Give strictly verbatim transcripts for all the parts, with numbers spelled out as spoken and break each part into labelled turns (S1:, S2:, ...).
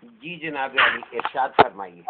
S1: جی جناب علی ارشاد فرمائیے۔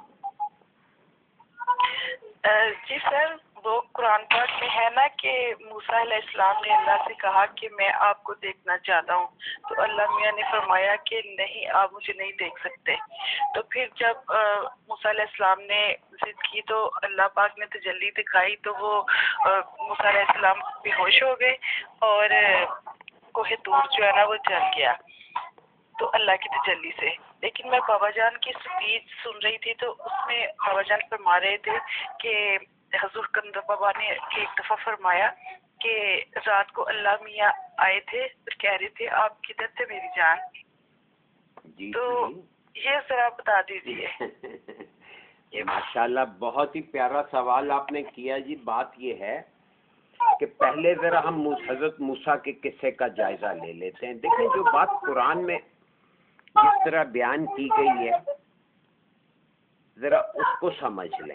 S2: جی سر، وہ قرآن پاک میں ہے نا کہ موسیٰ علیہ السلام نے اللہ سے کہا کہ میں آپ کو دیکھنا چاہتا ہوں، تو اللہ میاں نے فرمایا کہ نہیں، آپ مجھے نہیں دیکھ سکتے۔ تو پھر جب موسیٰ علیہ السلام نے ضد کی تو اللہ پاک نے تجلی دکھائی، تو وہ موسیٰ علیہ السلام بے ہوش ہو گئے اور کوہ طور جو ہے نا وہ جل گیا، تو اللہ کی تجلی سے۔ لیکن میں بابا جان کی سپیچ سن رہی تھی، تو اس میں بابا جان فرما رہے تھے کہ حضور کندر بابا نے ایک دفعہ فرمایا کہ رات کو اللہ میاں آئے تھے اور کہہ رہے تھے آپ کدھر تھے میری جان؟
S1: جی
S2: تو یہ ذرا بتا دیجیے۔
S1: یہ ماشاءاللہ بہت ہی پیارا سوال آپ نے کیا جی۔ بات یہ ہے کہ پہلے ذرا ہم حضرت موسیٰ کے قصے کا جائزہ لے لیتے ہیں۔ دیکھیں جو بات قرآن میں جس طرح بیان کی گئی ہے ذرا اس کو سمجھ لیں۔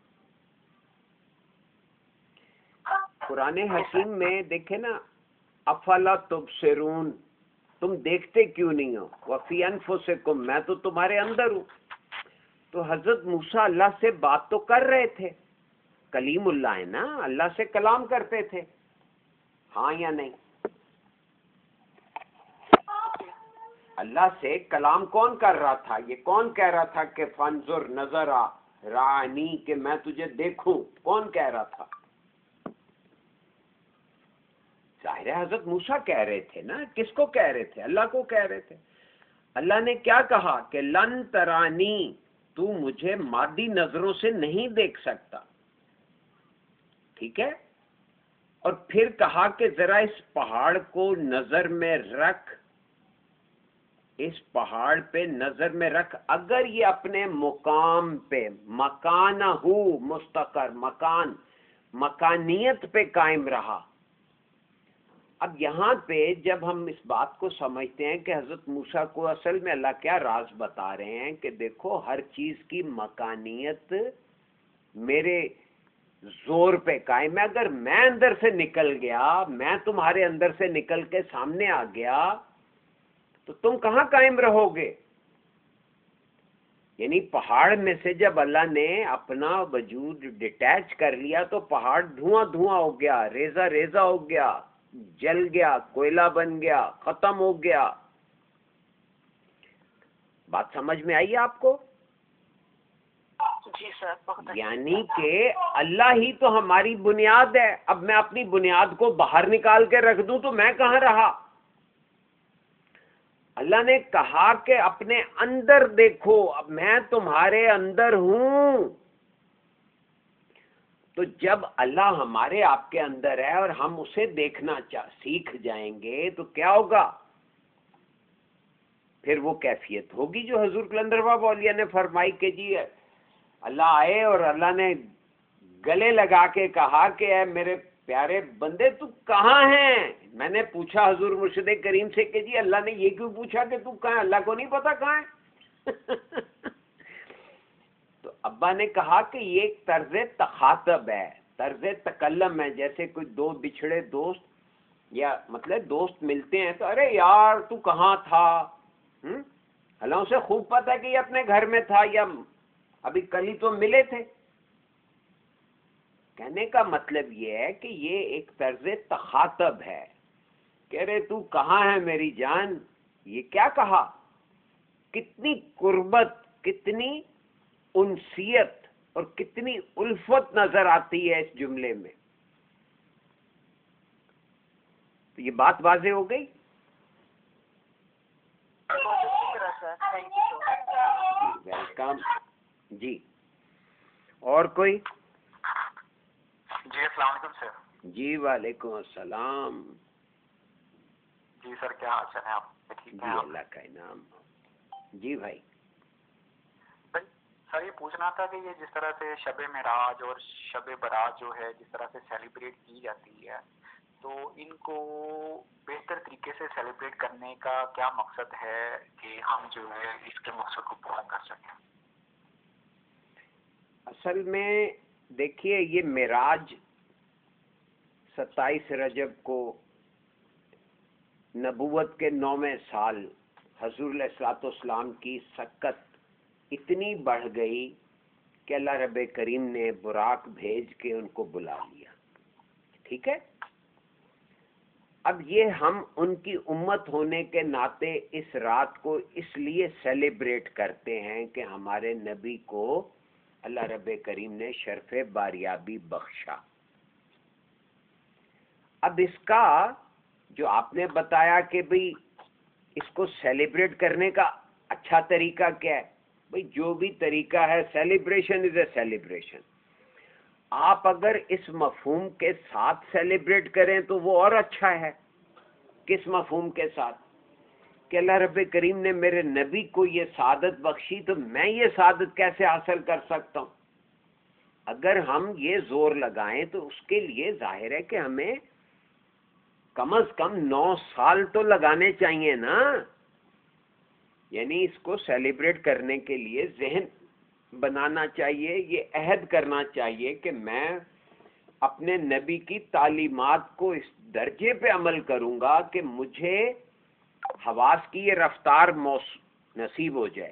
S1: قرآن حکیم میں دیکھیں نا، افلا تبصرون، تم دیکھتے کیوں نہیں ہو؟ وفی انفسکم، میں تو تمہارے اندر ہوں۔ تو حضرت موسیٰ اللہ سے بات تو کر رہے تھے، کلیم اللہ ہے نا، اللہ سے کلام کرتے تھے، ہاں یا نہیں؟ اللہ سے کلام کون کر رہا تھا؟ یہ کون کہہ رہا تھا کہ فانظر نظر آ رانی، کہ میں تجھے دیکھوں؟ کون کہہ رہا تھا؟ ظاہر ہے حضرت موسیٰ کہہ رہے تھے نا۔ کس کو کہہ رہے تھے؟ اللہ کو کہہ رہے تھے۔ اللہ نے کیا کہا کہ لن ترانی، تو مجھے مادی نظروں سے نہیں دیکھ سکتا، ٹھیک ہے؟ اور پھر کہا کہ ذرا اس پہاڑ کو نظر میں رکھ، اس پہاڑ پہ نظر میں رکھ، اگر یہ اپنے مقام پہ، مکانہ ہو، مستقر مکان، مکانیت پہ قائم رہا۔ اب یہاں پہ جب ہم اس بات کو سمجھتے ہیں کہ حضرت موسیٰ کو اصل میں اللہ کیا راز بتا رہے ہیں کہ دیکھو ہر چیز کی مکانیت میرے زور پہ قائم ہے۔ اگر میں اندر سے نکل گیا، میں تمہارے اندر سے نکل کے سامنے آ گیا، تو تم کہاں قائم رہو گے؟ یعنی پہاڑ میں سے جب اللہ نے اپنا وجود ڈیٹیچ کر لیا تو پہاڑ دھواں دھواں ہو گیا، ریزہ ریزہ ہو گیا، جل گیا، کوئلہ بن گیا، ختم ہو گیا۔ بات سمجھ میں آئی آپ کو؟
S2: جی سر، بہت اچھا۔
S1: یعنی کہ اللہ ہی تو ہماری بنیاد ہے۔ اب میں اپنی بنیاد کو باہر نکال کے رکھ دوں تو میں کہاں رہا؟ اللہ نے کہا کہ اپنے اندر دیکھو، اب میں تمہارے اندر ہوں۔ تو جب اللہ ہمارے آپ کے اندر ہے اور ہم اسے دیکھنا چاہ سیکھ جائیں گے تو کیا ہوگا؟ پھر وہ کیفیت ہوگی جو حضور کلندر بابا اولیاء نے فرمائی کہ جی اللہ آئے اور اللہ نے گلے لگا کے کہا کہ اے میرے پیارے بندے تو کہاں ہیں؟ میں نے پوچھا حضور مرشد کریم سے کہ جی اللہ نے یہ کیوں پوچھا کہ تو کہاں ہے؟ اللہ کو نہیں پتا کہاں ہے؟ تو ابا نے کہا کہ یہ ایک طرز تخاطب ہے، طرز تکلم ہے۔ جیسے کوئی دو بچھڑے دوست یا مطلب دوست ملتے ہیں تو ارے یار تو کہاں تھا؟ اللہ اسے خوب پتا ہے کہ یہ اپنے گھر میں تھا یا ابھی کل ہی تو ملے تھے۔ کہنے کا مطلب یہ ہے کہ یہ ایک طرز تخاطب ہے۔ کہہ رہے تو کہاں ہے میری جان؟ یہ کیا کہا؟ کتنی قربت، کتنی انسیت اور کتنی الفت نظر آتی ہے اس جملے میں۔ تو یہ بات واضح ہو گئی؟ جی ویلکم۔ جی اور کوئی؟
S3: جی السلام علیکم سر۔
S1: جی وعلیکم السلام۔
S3: جی سر، کیا حال چال ہے آپ؟ ٹھیک
S1: جی
S3: ہے؟
S1: اللہ کا انعام۔ جی بھائی
S3: سر یہ پوچھنا تھا کہ یہ جس طرح سے شب معراج اور شب برات جو ہے جس طرح سے سیلیبریٹ کی جاتی ہے، تو ان کو بہتر طریقے سے سیلیبریٹ کرنے کا کیا مقصد ہے کہ ہم جو ہے اس کے مقصد کو پورا کر سکیں؟
S1: اصل میں دیکھیے یہ معراج ستائیس رجب کو نبوت کے نویں سال حضور علیہ الصلوۃ والسلام کی سکت اتنی بڑھ گئی کہ اللہ رب کریم نے براق بھیج کے ان کو بلا لیا. ٹھیک ہے. اب یہ ہم ان کی امت ہونے کے ناطے اس رات کو اس لیے سیلیبریٹ کرتے ہیں کہ ہمارے نبی کو اللہ رب کریم نے شرف باریابی بخشا. اب اس کا جو آپ نے بتایا کہ بھئی اس کو سیلیبریٹ کرنے کا اچھا طریقہ کیا ہے، بھئی جو بھی طریقہ ہے سیلیبریشن از اے سیلیبریشن. آپ اگر اس مفہوم کے ساتھ سیلیبریٹ کریں تو وہ اور اچھا ہے. کس مفہوم کے ساتھ؟ کہ اللہ رب کریم نے میرے نبی کو یہ سعادت بخشی تو میں یہ سعادت کیسے حاصل کر سکتا ہوں. اگر ہم یہ زور لگائیں تو اس کے لیے ظاہر ہے کہ ہمیں کم از کم نو سال تو لگانے چاہیے نا. یعنی اس کو سیلیبریٹ کرنے کے لیے ذہن بنانا چاہیے، یہ عہد کرنا چاہیے کہ میں اپنے نبی کی تعلیمات کو اس درجے پہ عمل کروں گا کہ مجھے حواس کی یہ رفتار نصیب ہو جائے.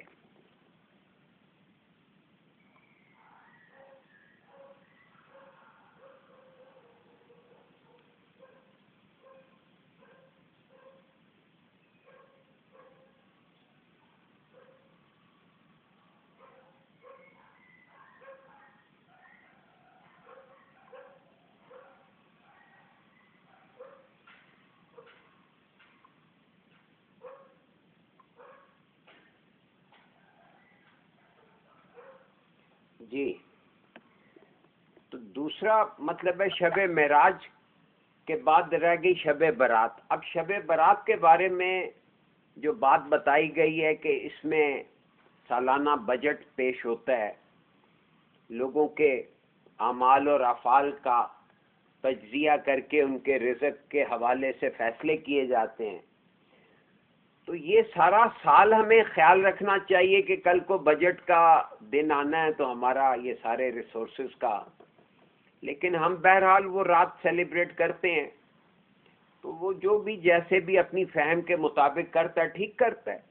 S1: جی. تو دوسرا مطلب ہے شب معراج کے بعد رہ گئی شب برات. اب شب برات کے بارے میں جو بات بتائی گئی ہے کہ اس میں سالانہ بجٹ پیش ہوتا ہے، لوگوں کے اعمال اور افعال کا تجزیہ کر کے ان کے رزق کے حوالے سے فیصلے کیے جاتے ہیں. تو یہ سارا سال ہمیں خیال رکھنا چاہیے کہ کل کو بجٹ کا دن آنا ہے تو ہمارا یہ سارے ریسورسز کا، لیکن ہم بہرحال وہ رات سیلیبریٹ کرتے ہیں. تو وہ جو بھی جیسے بھی اپنی فہم کے مطابق کرتا ہے ٹھیک کرتا ہے.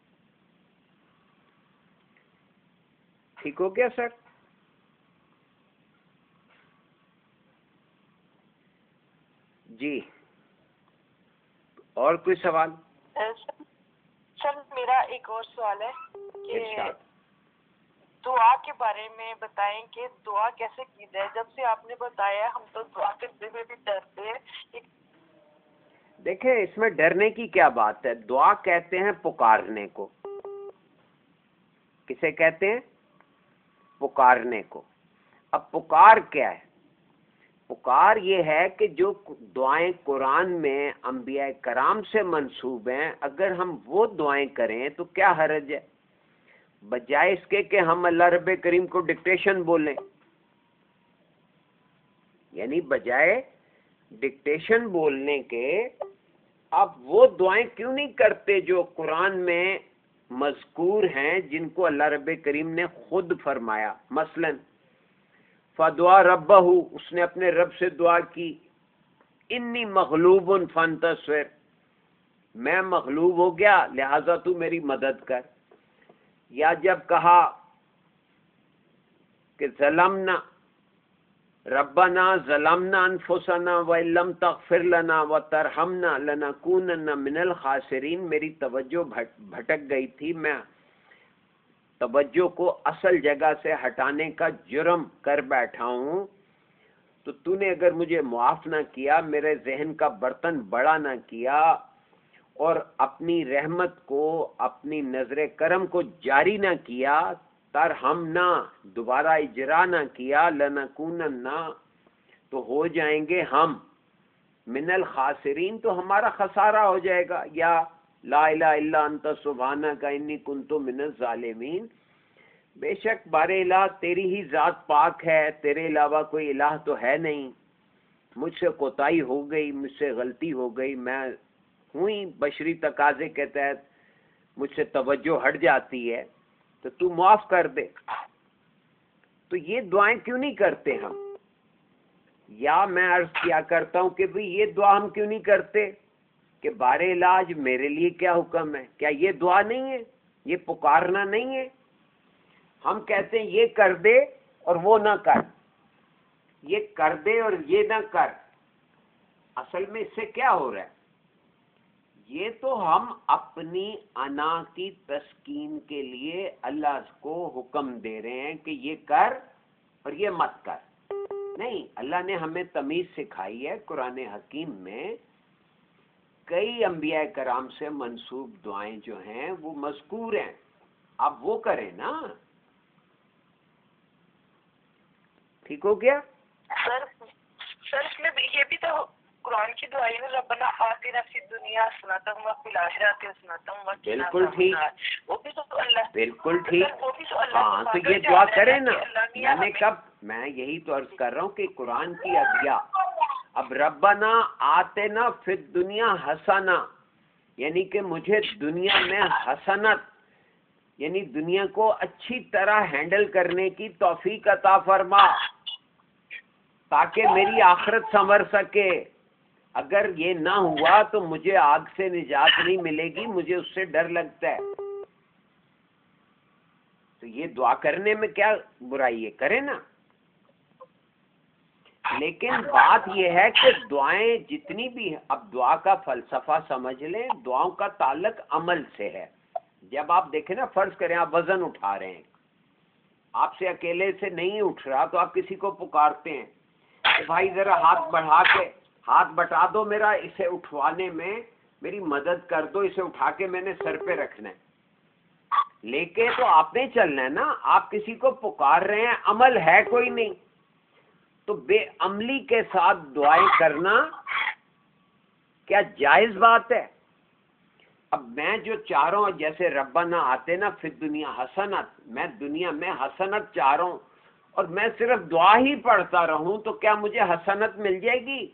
S1: ٹھیک ہو گیا سر؟ جی اور کوئی سوال؟
S2: سر میرا ایک اور سوال ہے کہ دعا کے بارے میں بتائیں کہ دعا کیسے کی جائے. جب سے آپ نے بتایا ہم تو دعا کرتے ہوئے بھی ڈرتے ہیں.
S1: دیکھیں اس میں ڈرنے کی کیا بات ہے. دعا کہتے ہیں پکارنے کو. کسے کہتے ہیں؟ پکارنے کو. اب پکار کیا ہے؟ پکار یہ ہے کہ جو دعائیں قرآن میں انبیاء کرام سے منسوب ہیں اگر ہم وہ دعائیں کریں تو کیا حرج ہے، بجائے اس کے کہ ہم اللہ رب کریم کو ڈکٹیشن بولیں. یعنی بجائے ڈکٹیشن بولنے کے آپ وہ دعائیں کیوں نہیں کرتے جو قرآن میں مذکور ہیں، جن کو اللہ رب کریم نے خود فرمایا. مثلاً فدعا ربہ، اس نے اپنے رب سے دعا کی انی مغلوب فانتصر، میں مغلوب ہو گیا لہذا تو میری مدد کر. یا جب کہا کہ ظلمنا ربنا ظلمنا انفسنا وان لم تغفر لنا وترحمنا لنکونن من الخاسرین، میری توجہ بھٹک گئی تھی، میں توجہ کو اصل جگہ سے ہٹانے کا جرم کر بیٹھا ہوں، تو تو نے اگر مجھے معاف نہ کیا، میرے ذہن کا برتن بڑا نہ کیا اور اپنی رحمت کو اپنی نظر کرم کو جاری نہ کیا، ترحمنا دوبارہ اجرا نہ کیا، لنکوننا تو ہو جائیں گے ہم من الخاسرین، تو ہمارا خسارہ ہو جائے گا. یا لا الہ الا انت سبحانک انی کنت من الظالمین، بے شک بار الہ تیری ہی ذات پاک ہے، تیرے علاوہ کوئی الہ تو ہے نہیں، مجھ سے کوتاہی ہو گئی، مجھ سے غلطی ہو گئی، میں ہوئی بشری تقاضے کے تحت مجھ سے توجہ ہٹ جاتی ہے تو تو معاف کر دے. تو یہ دعائیں کیوں نہیں کرتے ہم؟ یا میں عرض کیا کرتا ہوں کہ بھئی یہ دعا ہم کیوں نہیں کرتے کہ بار علاج میرے لیے کیا حکم ہے؟ کیا یہ دعا نہیں ہے؟ یہ پکارنا نہیں ہے؟ ہم کہتے ہیں یہ کر دے اور وہ نہ کر، یہ کر دے اور یہ نہ کر. اصل میں اس سے کیا ہو رہا ہے؟ یہ تو ہم اپنی انا کی تسکین کے لیے اللہ کو حکم دے رہے ہیں کہ یہ کر اور یہ مت کر. نہیں، اللہ نے ہمیں تمیز سکھائی ہے. قرآن حکیم میں کئی انبیاء کرام سے منسوب دعائیں جو ہیں وہ مذکور ہیں، آپ وہ کریں نا. ٹھیک ہو گیا؟
S2: سر سر اس میں بھی یہ بھی تو قرآن کی دعائیں نا، ربنا آتنا فی الدنیا حسنۃ وفی الآخرۃ حسنۃ وقنا
S1: بالکل ٹھیک،
S2: وہ بھی تو اللہ
S1: بالکل ٹھیک.
S2: وہ بھی تو اللہ
S1: ہاں تو یہ دعا کریں نا. میں نے کب میں یہی تو عرض کر رہا ہوں کہ قرآن کی ادعیاء. اب ربنا آتنا فی الدنیا حسنہ، یعنی کہ مجھے دنیا میں حسنت یعنی دنیا کو اچھی طرح ہینڈل کرنے کی توفیق عطا فرما تاکہ میری آخرت سنور سکے. اگر یہ نہ ہوا تو مجھے آگ سے نجات نہیں ملے گی، مجھے اس سے ڈر لگتا ہے. تو یہ دعا کرنے میں کیا برائی ہے؟ کرے نا. لیکن بات یہ ہے کہ دعائیں جتنی بھی ہیں، اب دعا کا فلسفہ سمجھ لیں، دعاؤں کا تعلق عمل سے ہے. جب آپ دیکھیں نا، فرض کریں آپ وزن اٹھا رہے ہیں، آپ سے اکیلے سے نہیں اٹھ رہا تو آپ کسی کو پکارتے ہیں کہ بھائی ذرا ہاتھ بڑھا کے ہاتھ بٹا دو، میرا اسے اٹھوانے میں میری مدد کر دو، اسے اٹھا کے میں نے سر پہ رکھنا ہے. لے کے تو آپ نے چلنا ہے نا. آپ کسی کو پکار رہے ہیں، عمل ہے کوئی نہیں. تو بے عملی کے ساتھ دعائیں کرنا کیا جائز بات ہے؟ اب میں جو چاہ رہا ہوں، جیسے ربنا آتے نا فی الدنیا حسنت، میں دنیا میں حسنت چاہ رہا ہوں اور میں صرف دعا ہی پڑھتا رہوں تو کیا مجھے حسنت مل جائے گی؟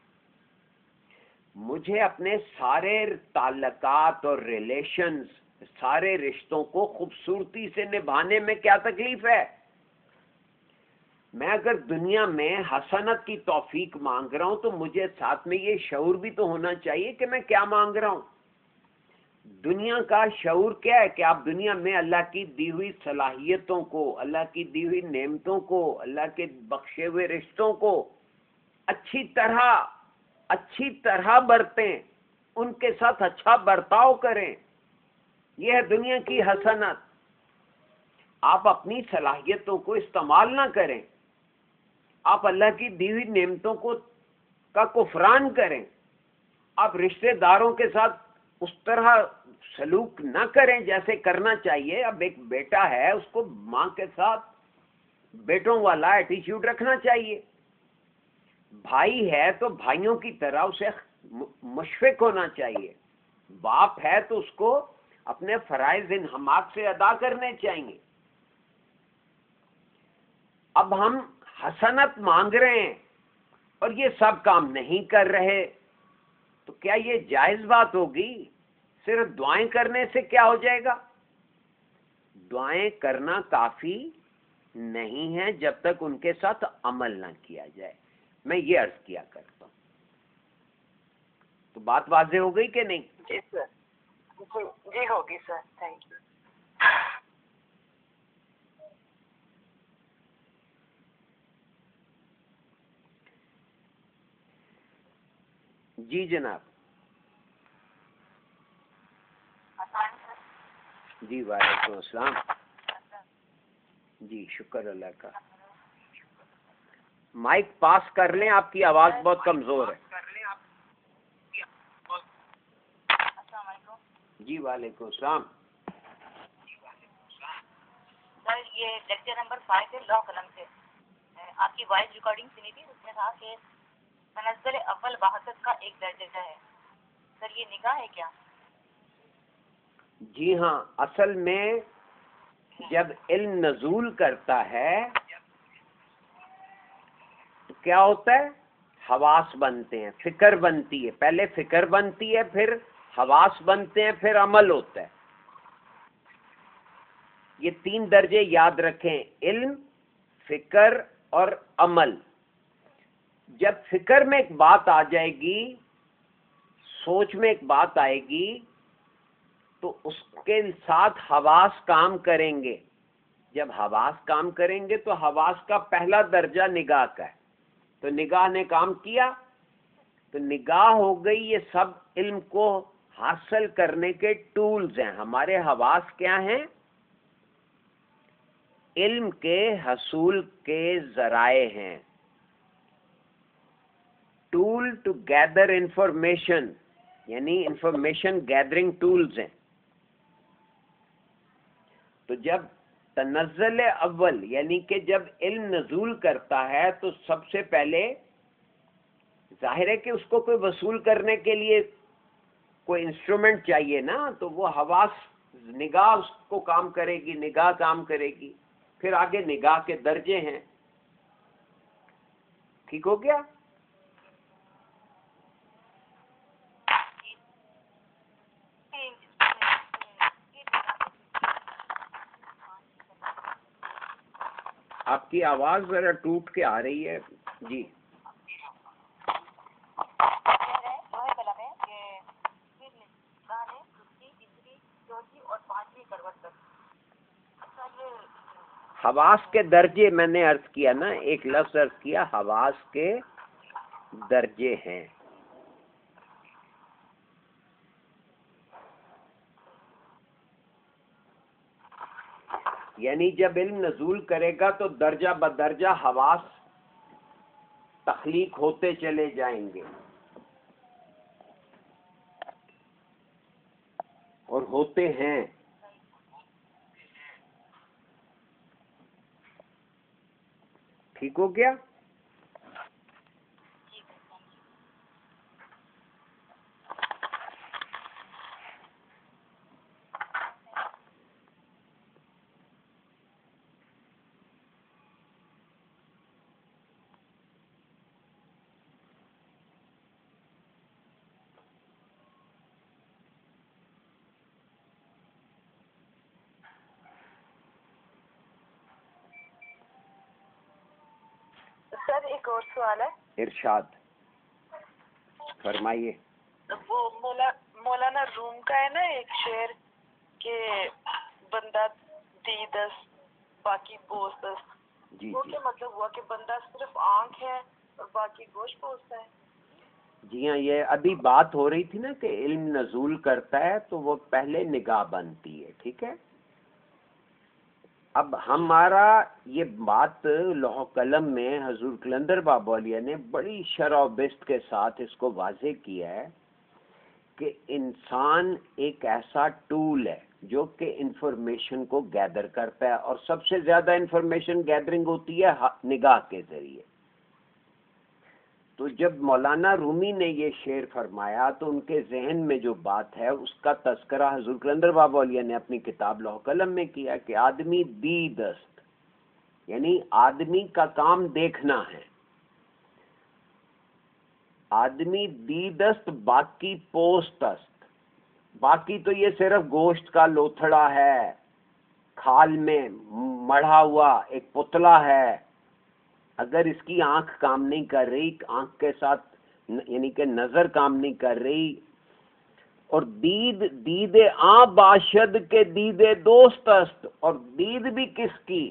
S1: مجھے اپنے سارے تعلقات اور ریلیشنز، سارے رشتوں کو خوبصورتی سے نبھانے میں کیا تکلیف ہے؟ میں اگر دنیا میں حسنت کی توفیق مانگ رہا ہوں تو مجھے ساتھ میں یہ شعور بھی تو ہونا چاہیے کہ میں کیا مانگ رہا ہوں. دنیا کا شعور کیا ہے کہ آپ دنیا میں اللہ کی دی ہوئی صلاحیتوں کو، اللہ کی دی ہوئی نعمتوں کو، اللہ کے بخشے ہوئے رشتوں کو اچھی طرح اچھی طرح برتیں، ان کے ساتھ اچھا برتاؤ کریں. یہ ہے دنیا کی حسنت. آپ اپنی صلاحیتوں کو استعمال نہ کریں، آپ اللہ کی دی ہوئی نعمتوں کو کا کفران کریں، آپ رشتہ داروں کے ساتھ اس طرح سلوک نہ کریں جیسے کرنا چاہیے. اب ایک بیٹا ہے، اس کو ماں کے ساتھ بیٹوں والا ایٹیچیوڈ رکھنا چاہیے. بھائی ہے تو بھائیوں کی طرح اسے مشفق ہونا چاہیے. باپ ہے تو اس کو اپنے فرائض انہماک سے ادا کرنے چاہیے. اب ہم حسنت مانگ رہے ہیں اور یہ سب کام نہیں کر رہے تو کیا یہ جائز بات ہوگی؟ صرف دعائیں کرنے سے کیا ہو جائے گا؟ دعائیں کرنا کافی نہیں ہے جب تک ان کے ساتھ عمل نہ کیا جائے. میں یہ عرض کیا کرتا ہوں. تو بات واضح ہو گئی کہ نہیں؟
S2: جی سر، جی جی ہوگی سر. Thank you.
S1: جی جناب. جی وعلیکم السلام. جی شکر اللہ کا. مائک پاس کر لیں، آپ کی آواز بہت کمزور ہے. جی وعلیکم السلام.
S4: سر یہ لیکچر نمبر فائیو ہے لا قلم سے، آپ کی وائس ریکارڈنگ سنی تھی، اس میں تھا کہ تنزل اول وحدت کا ایک درجہ ہے. سر یہ نگاہ ہے کیا؟
S1: جی ہاں، اصل میں جب علم نزول کرتا ہے تو کیا ہوتا ہے؟ حواس بنتے ہیں، فکر بنتی ہے. پہلے فکر بنتی ہے، پھر حواس بنتے ہیں، پھر عمل ہوتا ہے. یہ تین درجے یاد رکھیں: علم، فکر اور عمل. جب فکر میں ایک بات آ جائے گی، سوچ میں ایک بات آئے گی تو اس کے ساتھ حواس کام کریں گے. جب حواس کام کریں گے تو حواس کا پہلا درجہ نگاہ کا ہے. تو نگاہ نے کام کیا تو نگاہ ہو گئی. یہ سب علم کو حاصل کرنے کے ٹولز ہیں. ہمارے حواس کیا ہیں؟ علم کے حصول کے ذرائع ہیں. ٹول ٹو گیدر انفارمیشن، یعنی انفارمیشن گیدرنگ ٹولز ہیں. تو جب تنزل اول یعنی کہ جب علم نزول کرتا ہے تو سب سے پہلے ظاہر ہے کہ اس کو کوئی وصول کرنے کے لیے کوئی انسٹرومنٹ چاہیے نا. تو وہ حواس، نگاہ اس کو کام کرے گی، نگاہ کام کرے گی. پھر آگے نگاہ کے درجے ہیں. ٹھیک ہو گیا؟ آپ کی آواز ذرا ٹوٹ کے آ رہی ہے. جی حواس کے درجے میں نے عرض کیا نا، ایک لفظ عرض کیا حواس کے درجے ہیں. یعنی جب علم نزول کرے گا تو درجہ بدرجہ حواس تخلیق ہوتے چلے جائیں گے اور ہوتے ہیں. ٹھیک ہو گیا؟
S2: سر ایک اور سوال ہے.
S1: ارشاد فرمائیے.
S2: وہ مولا مولانا روم کا ہے نا ایک شعر کہ بندہ دیدس باقی بوسس.
S1: جی
S2: وہ
S1: جی
S2: کیا مطلب ہوا کہ بندہ صرف آنکھ ہے اور باقی گوشت پوستا ہے؟
S1: جی ہاں، یہ ابھی بات ہو رہی تھی نا کہ علم نزول کرتا ہے تو وہ پہلے نگاہ بنتی ہے. ٹھیک ہے. اب ہمارا یہ بات لوح قلم میں حضور قلندر بابا علیہ نے بڑی شرح و بست کے ساتھ اس کو واضح کیا ہے کہ انسان ایک ایسا ٹول ہے جو کہ انفارمیشن کو گیدر کرتا ہے، اور سب سے زیادہ انفارمیشن گیدرنگ ہوتی ہے نگاہ کے ذریعے. تو جب مولانا رومی نے یہ شعر فرمایا تو ان کے ذہن میں جو بات ہے اس کا تذکرہ حضور قلندر بابا علیہ نے اپنی کتاب لوح قلم میں کیا کہ آدمی دی دست، یعنی آدمی کا کام دیکھنا ہے. آدمی دی دست باقی پوست است. باقی تو یہ صرف گوشت کا لوتھڑا ہے، کھال میں مڑھا ہوا ایک پتلا ہے. اگر اس کی آنکھ کام نہیں کر رہی، آنکھ کے ساتھ یعنی کہ نظر کام نہیں کر رہی، اور دید دید آ باشد کے دید دوست است، اور دید بھی کس کی؟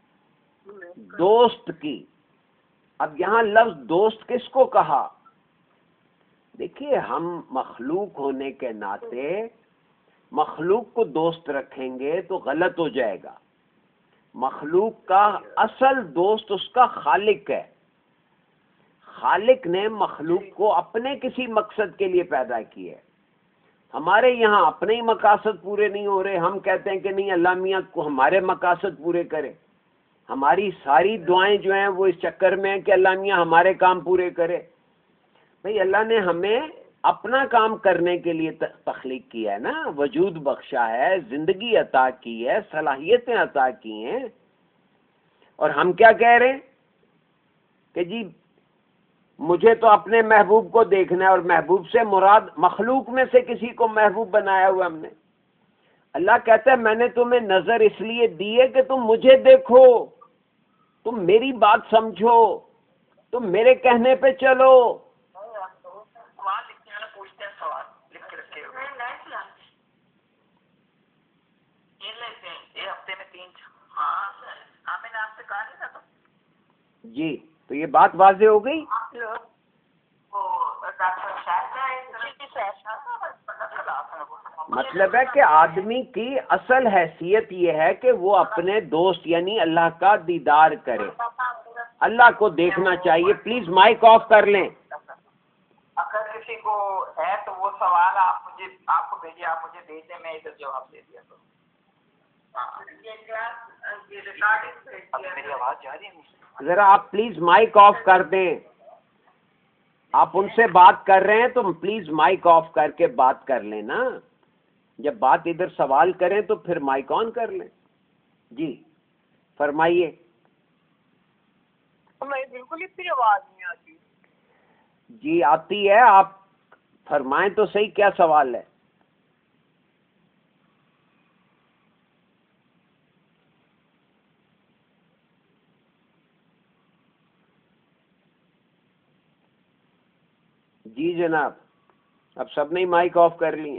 S1: دوست کی. اب یہاں لفظ دوست کس کو کہا؟ دیکھیے، ہم مخلوق ہونے کے ناطے مخلوق کو دوست رکھیں گے تو غلط ہو جائے گا. مخلوق کا اصل دوست اس کا خالق ہے. خالق نے مخلوق کو اپنے کسی مقصد کے لیے پیدا کیا ہے. ہمارے یہاں اپنے ہی مقاصد پورے نہیں ہو رہے، ہم کہتے ہیں کہ نہیں اللہ میاں کو ہمارے مقاصد پورے کرے. ہماری ساری دعائیں جو ہیں وہ اس چکر میں ہیں کہ اللہ میاں ہمارے کام پورے کرے. بھئی اللہ نے ہمیں اپنا کام کرنے کے لیے تخلیق کیا ہے نا، وجود بخشا ہے، زندگی عطا کی ہے، صلاحیتیں عطا کی ہیں. اور ہم کیا کہہ رہے ہیں کہ جی مجھے تو اپنے محبوب کو دیکھنا ہے، اور محبوب سے مراد مخلوق میں سے کسی کو محبوب بنایا ہوا ہم نے. اللہ کہتا ہے میں نے تمہیں نظر اس لیے دی ہے کہ تم مجھے دیکھو، تم میری بات سمجھو، تم میرے کہنے پہ چلو.
S2: میں تین ہاں ہاں میں نے آپ سے کہا نہیں تھا تو
S1: جی تو یہ بات واضح ہو گئی. مطلب ہے کہ آدمی کی اصل حیثیت یہ ہے کہ وہ اپنے دوست یعنی اللہ کا دیدار کرے, اللہ کو دیکھنا چاہیے. پلیز مائک آف کر لیں.
S2: اگر کسی کو ہے تو وہ سوال آپ مجھے آپ کو بھیجیے, آپ مجھے بھیج دیں, میں ادھر جواب دے دیا تو. میری آواز جا رہی ہے؟
S1: ذرا آپ پلیز مائک آف کر دیں. آپ ان سے بات کر رہے ہیں تو پلیز مائک آف کر کے بات کر لیں نا. جب بات ادھر سوال کریں تو پھر مائک آن کر لیں. جی فرمائیے.
S2: بالکل ہی پھر آواز نہیں آتی.
S1: جی آتی ہے, آپ فرمائیں تو صحیح, کیا سوال ہے؟ جی جناب, اب سب نے مائک آف کر لی ہیں.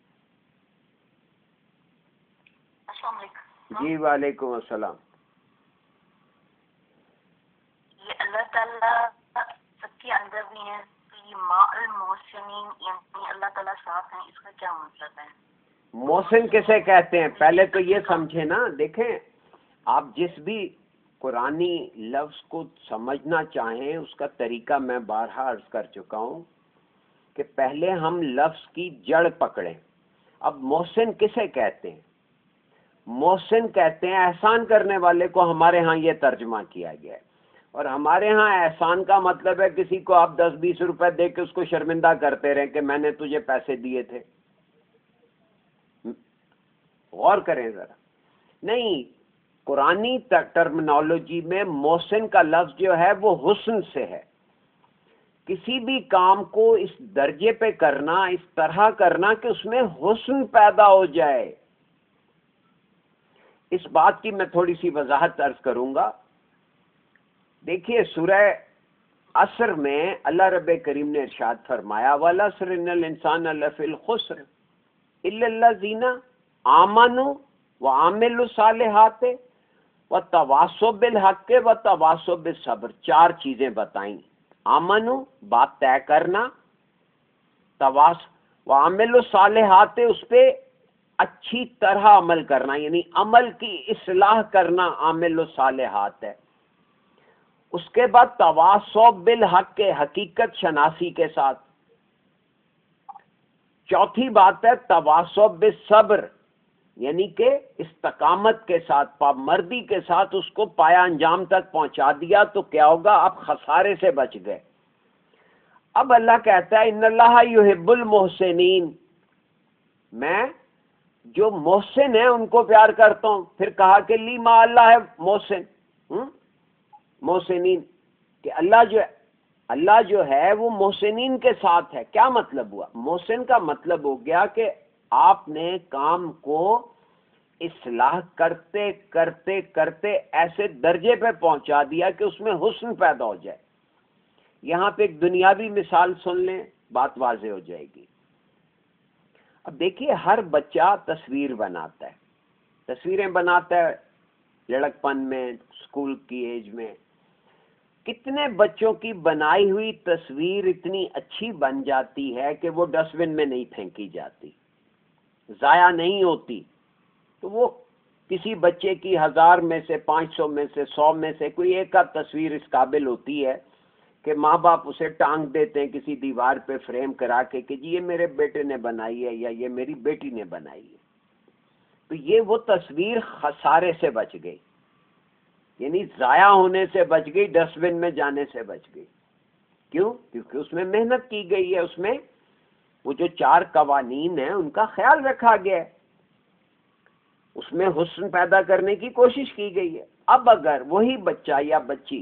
S4: السلام علیکم.
S1: جی وعلیکم السلام.
S4: یہ اللہ تعالیٰ سب کے اندر بھی ہے, تو یہ ماء المحسنین یعنی اللہ تعالیٰ صاف ہیں, اس کا کیا مطلب ہے؟
S1: محسن کسے کہتے ہیں پہلے تو یہ سمجھے نا. دیکھیں آپ جس بھی قرآنی لفظ کو سمجھنا چاہیں اس کا طریقہ میں بارہا عرض کر چکا ہوں کہ پہلے ہم لفظ کی جڑ پکڑیں. اب محسن کسے کہتے ہیں؟ محسن کہتے ہیں احسان کرنے والے کو. ہمارے ہاں یہ ترجمہ کیا گیا ہے, اور ہمارے ہاں احسان کا مطلب ہے کسی کو آپ دس بیس روپے دے کے اس کو شرمندہ کرتے رہیں کہ میں نے تجھے پیسے دیے تھے. غور کریں ذرا. نہیں, قرآنی ٹرمنالوجی میں محسن کا لفظ جو ہے وہ حسن سے ہے. کسی بھی کام کو اس درجے پہ کرنا, اس طرح کرنا کہ اس میں حسن پیدا ہو جائے. اس بات کی میں تھوڑی سی وضاحت عرض کروں گا. دیکھیے سورہ عصر میں اللہ رب کریم نے ارشاد فرمایا وَالْعَصْرِ إِنَّ الْإِنسَانَ لَفِي الْخُسْرِ إِلَّا الَّذِينَ آمَنُوا وَعَمِلُوا الصَّالِحَاتِ وَتَوَاصَوْا بِالْحَقِّ وَتَوَاصَوْا بِالصَّبْرِ. چار چیزیں بتائیں. آمنو بات طے کرنا, تواس وعملوا الصالحات اس پہ اچھی طرح عمل کرنا یعنی عمل کی اصلاح کرنا عامل الصالحات ہے. اس کے بعد تواصو بالحق کے حقیقت شناسی کے ساتھ. چوتھی بات ہے تواصو بالصبر یعنی کہ استقامت کے ساتھ, پابندی کے ساتھ اس کو پایا انجام تک پہنچا دیا تو کیا ہوگا, آپ خسارے سے بچ گئے. اب اللہ کہتا ہے ان اللہ یحب المحسنین, میں جو محسن ہیں ان کو پیار کرتا ہوں. پھر کہا کہ لی ما اللہ ہے محسن محسنین, کہ اللہ جو اللہ جو ہے وہ محسنین کے ساتھ ہے. کیا مطلب ہوا؟ محسن کا مطلب ہو گیا کہ آپ نے کام کو اصلاح کرتے کرتے کرتے ایسے درجے پہ پہنچا دیا کہ اس میں حسن پیدا ہو جائے. یہاں پہ ایک دنیاوی مثال سن لیں, بات واضح ہو جائے گی. اب دیکھیے ہر بچہ تصویر بناتا ہے, تصویریں بناتا ہے لڑکپن میں, اسکول کی ایج میں. کتنے بچوں کی بنائی ہوئی تصویر اتنی اچھی بن جاتی ہے کہ وہ ڈسٹ بن میں نہیں پھینکی جاتی, ضائع نہیں ہوتی. تو وہ کسی بچے کی ہزار میں سے, پانچ سو میں سے, سو میں سے کوئی ایک کا تصویر اس قابل ہوتی ہے کہ ماں باپ اسے ٹانگ دیتے ہیں کسی دیوار پہ فریم کرا کے کہ جی یہ میرے بیٹے نے بنائی ہے یا یہ میری بیٹی نے بنائی ہے. تو یہ وہ تصویر خسارے سے بچ گئی, یعنی ضائع ہونے سے بچ گئی, ڈسٹ بن میں جانے سے بچ گئی. کیوں؟ کیونکہ اس میں محنت کی گئی ہے, اس میں وہ جو چار قوانین ہیں ان کا خیال رکھا گیا ہے, اس میں حسن پیدا کرنے کی کوشش کی گئی ہے. اب اگر وہی بچہ یا بچی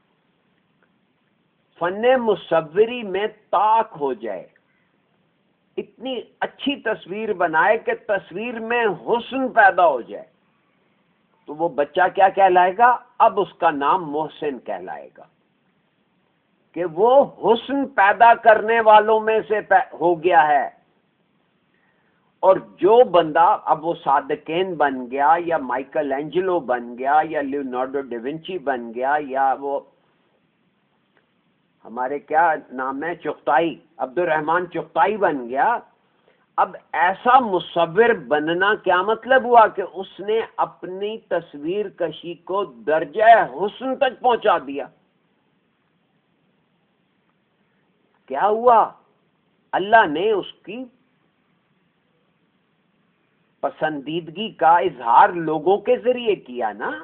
S1: فن مصوری میں طاق ہو جائے, اتنی اچھی تصویر بنائے کہ تصویر میں حسن پیدا ہو جائے, تو وہ بچہ کیا کہلائے گا؟ اب اس کا نام محسن کہلائے گا کہ وہ حسن پیدا کرنے والوں میں سے ہو گیا ہے. اور جو بندہ اب وہ صادقین بن گیا یا مائیکل اینجلو بن گیا یا لیونارڈو ڈیونچی بن گیا یا وہ ہمارے کیا نام ہے چغتائی عبد الرحمن چغتائی بن گیا، اب ایسا مصور بننا کیا مطلب ہوا کہ اس نے اپنی تصویر کشی کو درجہ حسن تک پہنچا دیا. کیا ہوا؟ اللہ نے اس کی پسندیدگی کا اظہار لوگوں کے ذریعے کیا نا.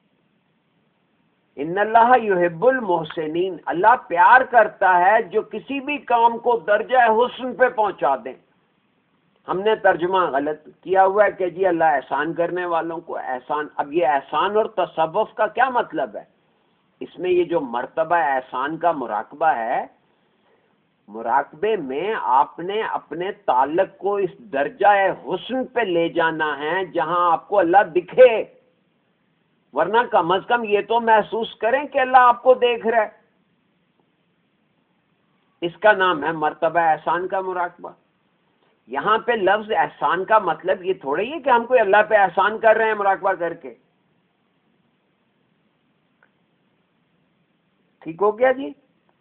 S1: ان اللہ یحب المحسنین، اللہ پیار کرتا ہے جو کسی بھی کام کو درجہ حسن پہ پہنچا دیں. ہم نے ترجمہ غلط کیا ہوا ہے کہ جی اللہ احسان کرنے والوں کو احسان. اب یہ احسان اور تصوف کا کیا مطلب ہے؟ اس میں یہ جو مرتبہ احسان کا مراقبہ ہے، مراقبے میں آپ نے اپنے تعلق کو اس درجہ حسن پہ لے جانا ہے جہاں آپ کو اللہ دکھے، ورنہ کم از کم یہ تو محسوس کریں کہ اللہ آپ کو دیکھ رہا ہے. اس کا نام ہے مرتبہ احسان کا مراقبہ. یہاں پہ لفظ احسان کا مطلب یہ تھوڑا ہی ہے کہ ہم کوئی اللہ پہ احسان کر رہے ہیں مراقبہ کر کے. ٹھیک ہو گیا جی؟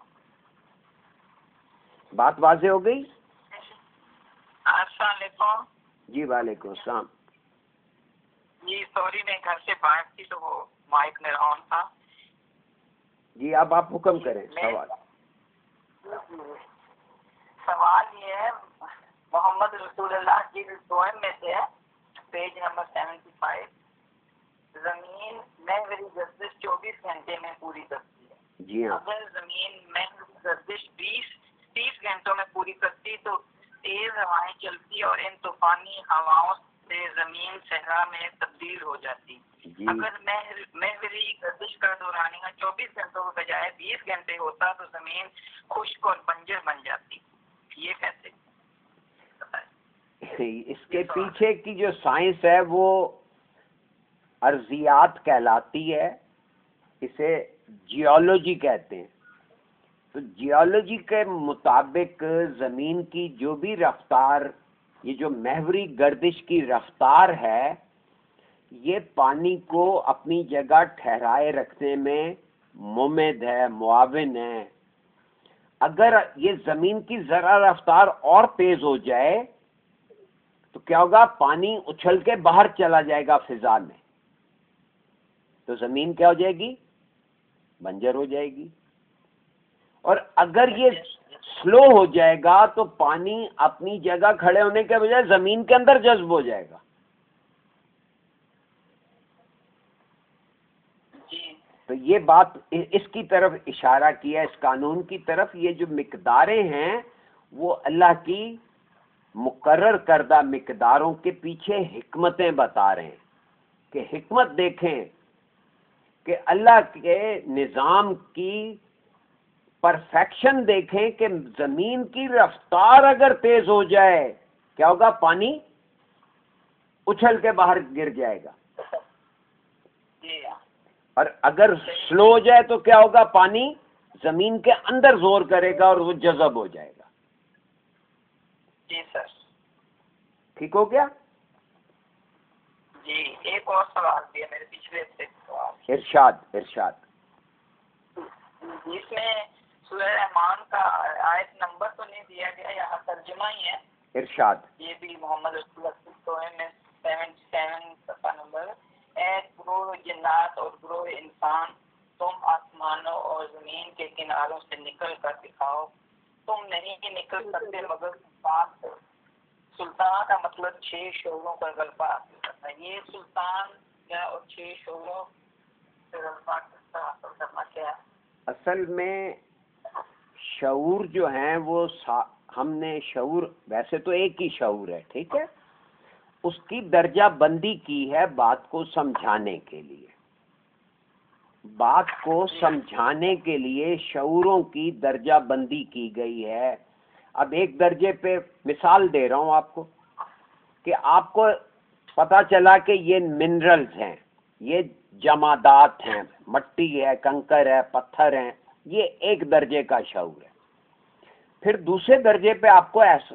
S1: بات واضح ہو گئی؟
S3: السلام علیکم.
S1: جی وعلیکم السلام.
S3: جی سوری میں گھر سے باہر تھی تو وہ مائک میرا آن تھا.
S1: جی اب آپ حکم کریں. سوال
S3: سوال یہ ہے، محمد رسول اللہ کی پوئم میں سے پیج نمبر سیونٹی فائیو، زمین محوری گردش چوبیس گھنٹے میں پوری کرتی ہے.
S1: جی ہاں.
S3: اگر زمین محوری گردش بیس تیس گھنٹوں میں پوری کرتی تو تیز ہوائیں چلتی اور ان طوفانی ہواؤں سے زمین صحرا میں تبدیل ہو جاتی.
S1: جی.
S3: اگر محوری گردش کا دورانیہ چوبیس گھنٹوں کے بجائے بیس گھنٹے ہوتا تو زمین خشک اور بنجر بن جاتی. یہ کیسے؟
S1: اس کے پیچھے کی جو سائنس ہے وہ ارضیات کہلاتی ہے، اسے جیولوجی کہتے ہیں. تو جیولوجی کے مطابق زمین کی جو بھی رفتار، یہ جو محوری گردش کی رفتار ہے، یہ پانی کو اپنی جگہ ٹھہرائے رکھنے میں ممد ہے، معاون ہے. اگر یہ زمین کی ذرا رفتار اور تیز ہو جائے تو کیا ہوگا؟ پانی اچھل کے باہر چلا جائے گا فضا میں، تو زمین کیا ہو جائے گی؟ بنجر ہو جائے گی. اور اگر یہ سلو ہو جائے گا تو پانی اپنی جگہ کھڑے ہونے کے بجائے زمین کے اندر جذب ہو جائے گا. تو یہ بات اس کی طرف اشارہ کیا، اس قانون کی طرف. یہ جو مقداریں ہیں وہ اللہ کی مقرر کردہ مقداروں کے پیچھے حکمتیں بتا رہے ہیں کہ حکمت دیکھیں کہ اللہ کے نظام کی پرفیکشن دیکھیں کہ زمین کی رفتار اگر تیز ہو جائے کیا ہوگا؟ پانی اچھل کے باہر گر جائے گا. اور اگر سلو ہو جائے تو کیا ہوگا؟ پانی زمین کے اندر زور کرے گا اور وہ جذب ہو جائے گا.
S3: جی سر.
S1: ٹھیک ہو گیا؟
S3: جی ایک اور سوال بھی ہے میرے پچھلے سے سوال.
S1: ارشاد ارشاد.
S3: اس میں سورہ رحمان کا آیت نمبر تو نہیں دیا گیا، یہاں ترجمہ ہی ہے.
S1: ارشاد. یہ
S3: بھی محمد رسول اللہ میں سیونٹی سیون صفحہ نمبر. اے گروہ جنات اور گروہ انسان، تم آسمانوں اور زمین کے کناروں سے نکل کر دکھاؤ. تم نہیں نکل سکتے مگر سلطان سے. سلطان کا مطلب چھ شعبوں پر غلبہ حاصل کرنا. یہ سلطان کیا اور چھ شعبوں سے غلبہ حاصل کرنا کیا ہے؟
S1: اصل میں شعور جو ہیں وہ ہم نے شعور ویسے تو ایک ہی شعور ہے، ٹھیک ہے، اس کی درجہ بندی کی ہے بات کو سمجھانے کے لیے. بات کو سمجھانے کے لیے شعوروں کی درجہ بندی کی گئی ہے. اب ایک درجے پہ مثال دے رہا ہوں آپ کو کہ آپ کو پتا چلا کہ یہ منرلز ہیں، یہ جمادات ہیں، مٹی ہے، کنکر ہے، پتھر ہیں. یہ ایک درجے کا شعور ہے. پھر دوسرے درجے پہ آپ کو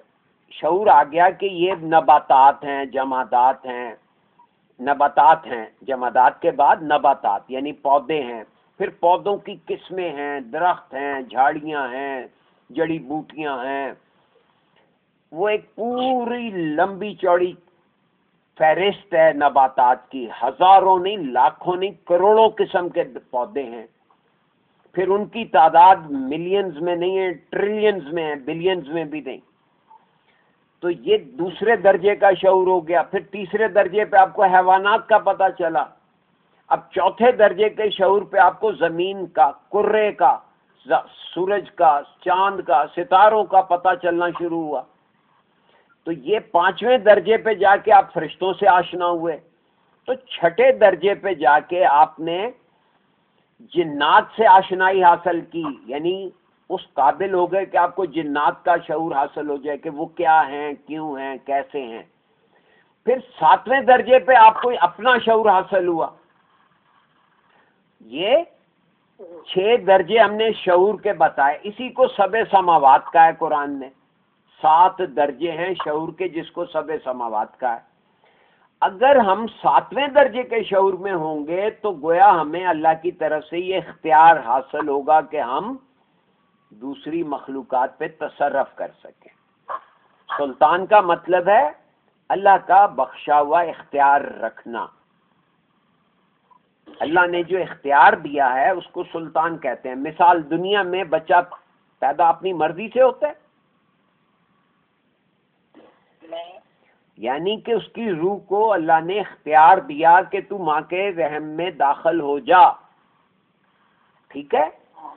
S1: شعور آ گیا کہ یہ نباتات ہیں، جمادات ہیں، نباتات ہیں، جمادات کے بعد نباتات یعنی پودے ہیں، پھر پودوں کی قسمیں ہیں، درخت ہیں، جھاڑیاں ہیں، جڑی بوٹیاں ہیں، وہ ایک پوری لمبی چوڑی فہرست ہے نباتات کی، ہزاروں نہیں، لاکھوں نہیں، کروڑوں قسم کے پودے ہیں، پھر ان کی تعداد ملینز میں نہیں ہے، ٹریلینز میں ہے، بلینز میں بھی نہیں۔ تو یہ دوسرے درجے کا شعور ہو گیا۔ پھر تیسرے درجے پہ آپ کو حیوانات کا پتہ چلا، اب چوتھے درجے کے شعور پہ آپ کو زمین کا، کرے کا، سورج کا، چاند کا، ستاروں کا پتہ چلنا شروع ہوا۔ تو یہ پانچویں درجے پہ جا کے آپ فرشتوں سے آشنا ہوئے۔ تو چھٹے درجے پہ جا کے آپ نے جنات سے آشنائی حاصل کی، یعنی اس قابل ہو گئے کہ آپ کو جنات کا شعور حاصل ہو جائے کہ وہ کیا ہیں، کیوں ہیں، کیسے ہیں۔ پھر ساتویں درجے پہ آپ کو اپنا شعور حاصل ہوا۔ یہ چھ درجے ہم نے شعور کے بتائے، اسی کو سبع سماوات کا ہے قرآن نے، سات درجے ہیں شعور کے جس کو سبع سماوات کا ہے۔ اگر ہم ساتویں درجے کے شعور میں ہوں گے تو گویا ہمیں اللہ کی طرف سے یہ اختیار حاصل ہوگا کہ ہم دوسری مخلوقات پہ تصرف کر سکیں۔ سلطان کا مطلب ہے اللہ کا بخشا ہوا اختیار رکھنا۔ اللہ نے جو اختیار دیا ہے اس کو سلطان کہتے ہیں۔ مثال دنیا میں بچہ پیدا اپنی مرضی سے ہوتا ہے؟ یعنی کہ اس کی روح کو اللہ نے اختیار دیا کہ تو ماں کے رحم میں داخل ہو جا، ٹھیک ہے؟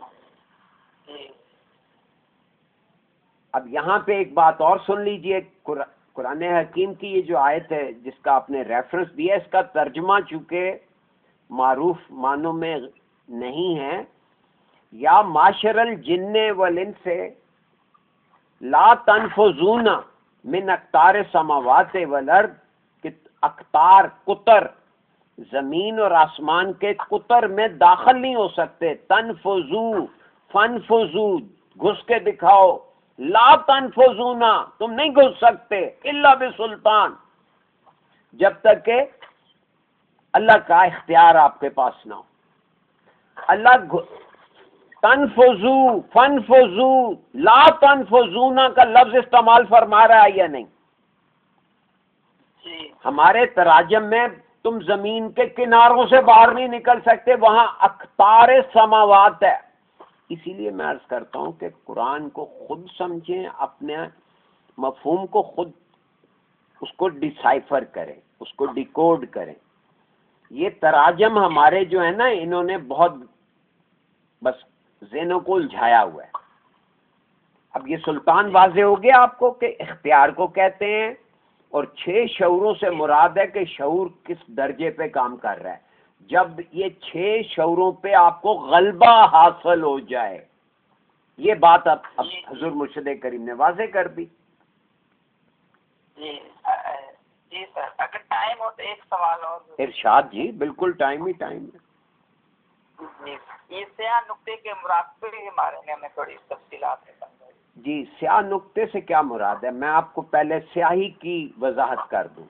S1: اب یہاں پہ ایک بات اور سن لیجئے، قرآن حکیم کی یہ جو آیت ہے جس کا آپ نے ریفرنس دیا، اس کا ترجمہ چونکہ معروف معنوں میں نہیں ہے، یا معاشر الجن والانس لا تنفذون من اقطار السماوات والارض، کہ اقطار قطر زمین اور آسمان کے قطر میں داخل نہیں ہو سکتے۔ تنفذو فنفذو، گھس کے دکھاؤ، لا تنفذونا، تم نہیں گھس سکتے، الا بسلطان، جب تک کہ اللہ کا اختیار آپ کے پاس نہ ہو۔ اللہ تنفذو فنفذو لا تنفذونا کا لفظ استعمال فرما رہا ہے یا نہیں؟ ہمارے تراجم میں تم زمین کے کناروں سے باہر نہیں نکل سکتے، وہاں اقطار سماوات ہے۔ اسی لیے میں عرض کرتا ہوں کہ قرآن کو خود سمجھیں، اپنے مفہوم کو خود اس کو ڈیسائفر کریں، اس کو ڈیکوڈ کریں۔ یہ تراجم ہمارے جو ہے نا، انہوں نے بہت بس ذہنوں کو الجھایا ہوا ہے۔ اب یہ سلطان واضح ہو گیا آپ کو کہ اختیار کو کہتے ہیں، اور چھ شعوروں سے مراد ہے کہ شعور کس درجے پہ کام کر رہا ہے۔ جب یہ چھ شعوروں پہ آپ کو غلبہ حاصل ہو جائے، یہ بات اب حضور مرشد کریم نے واضح کر دی۔
S2: جی جی سر، اگر ٹائم ہو تو ایک سوال اور۔
S1: ارشاد جی، بالکل ٹائم ہی ٹائم ہے۔
S2: جی، یہ سیاہ نقطے کے مراد کے بارے میں ہمیں تھوڑی تفصیلات ہے۔
S1: جی، سیاہ نقطے سے کیا مراد ہے؟ میں آپ کو پہلے سیاہی کی وضاحت کر دوں۔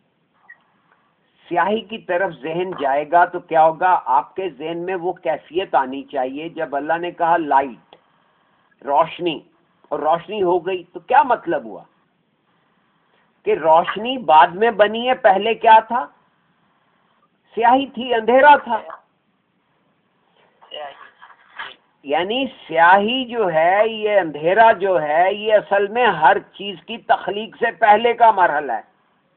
S1: سیاہی کی طرف ذہن جائے گا تو کیا ہوگا؟ آپ کے ذہن میں وہ کیفیت آنی چاہیے جب اللہ نے کہا لائٹ، روشنی، اور روشنی ہو گئی، تو کیا مطلب ہوا؟ کہ روشنی بعد میں بنی ہے، پہلے کیا تھا؟ سیاہی تھی، اندھیرا تھا۔ یعنی سیاہی جو ہے، یہ اندھیرا جو ہے، یہ اصل میں ہر چیز کی تخلیق سے پہلے کا مرحلہ ہے۔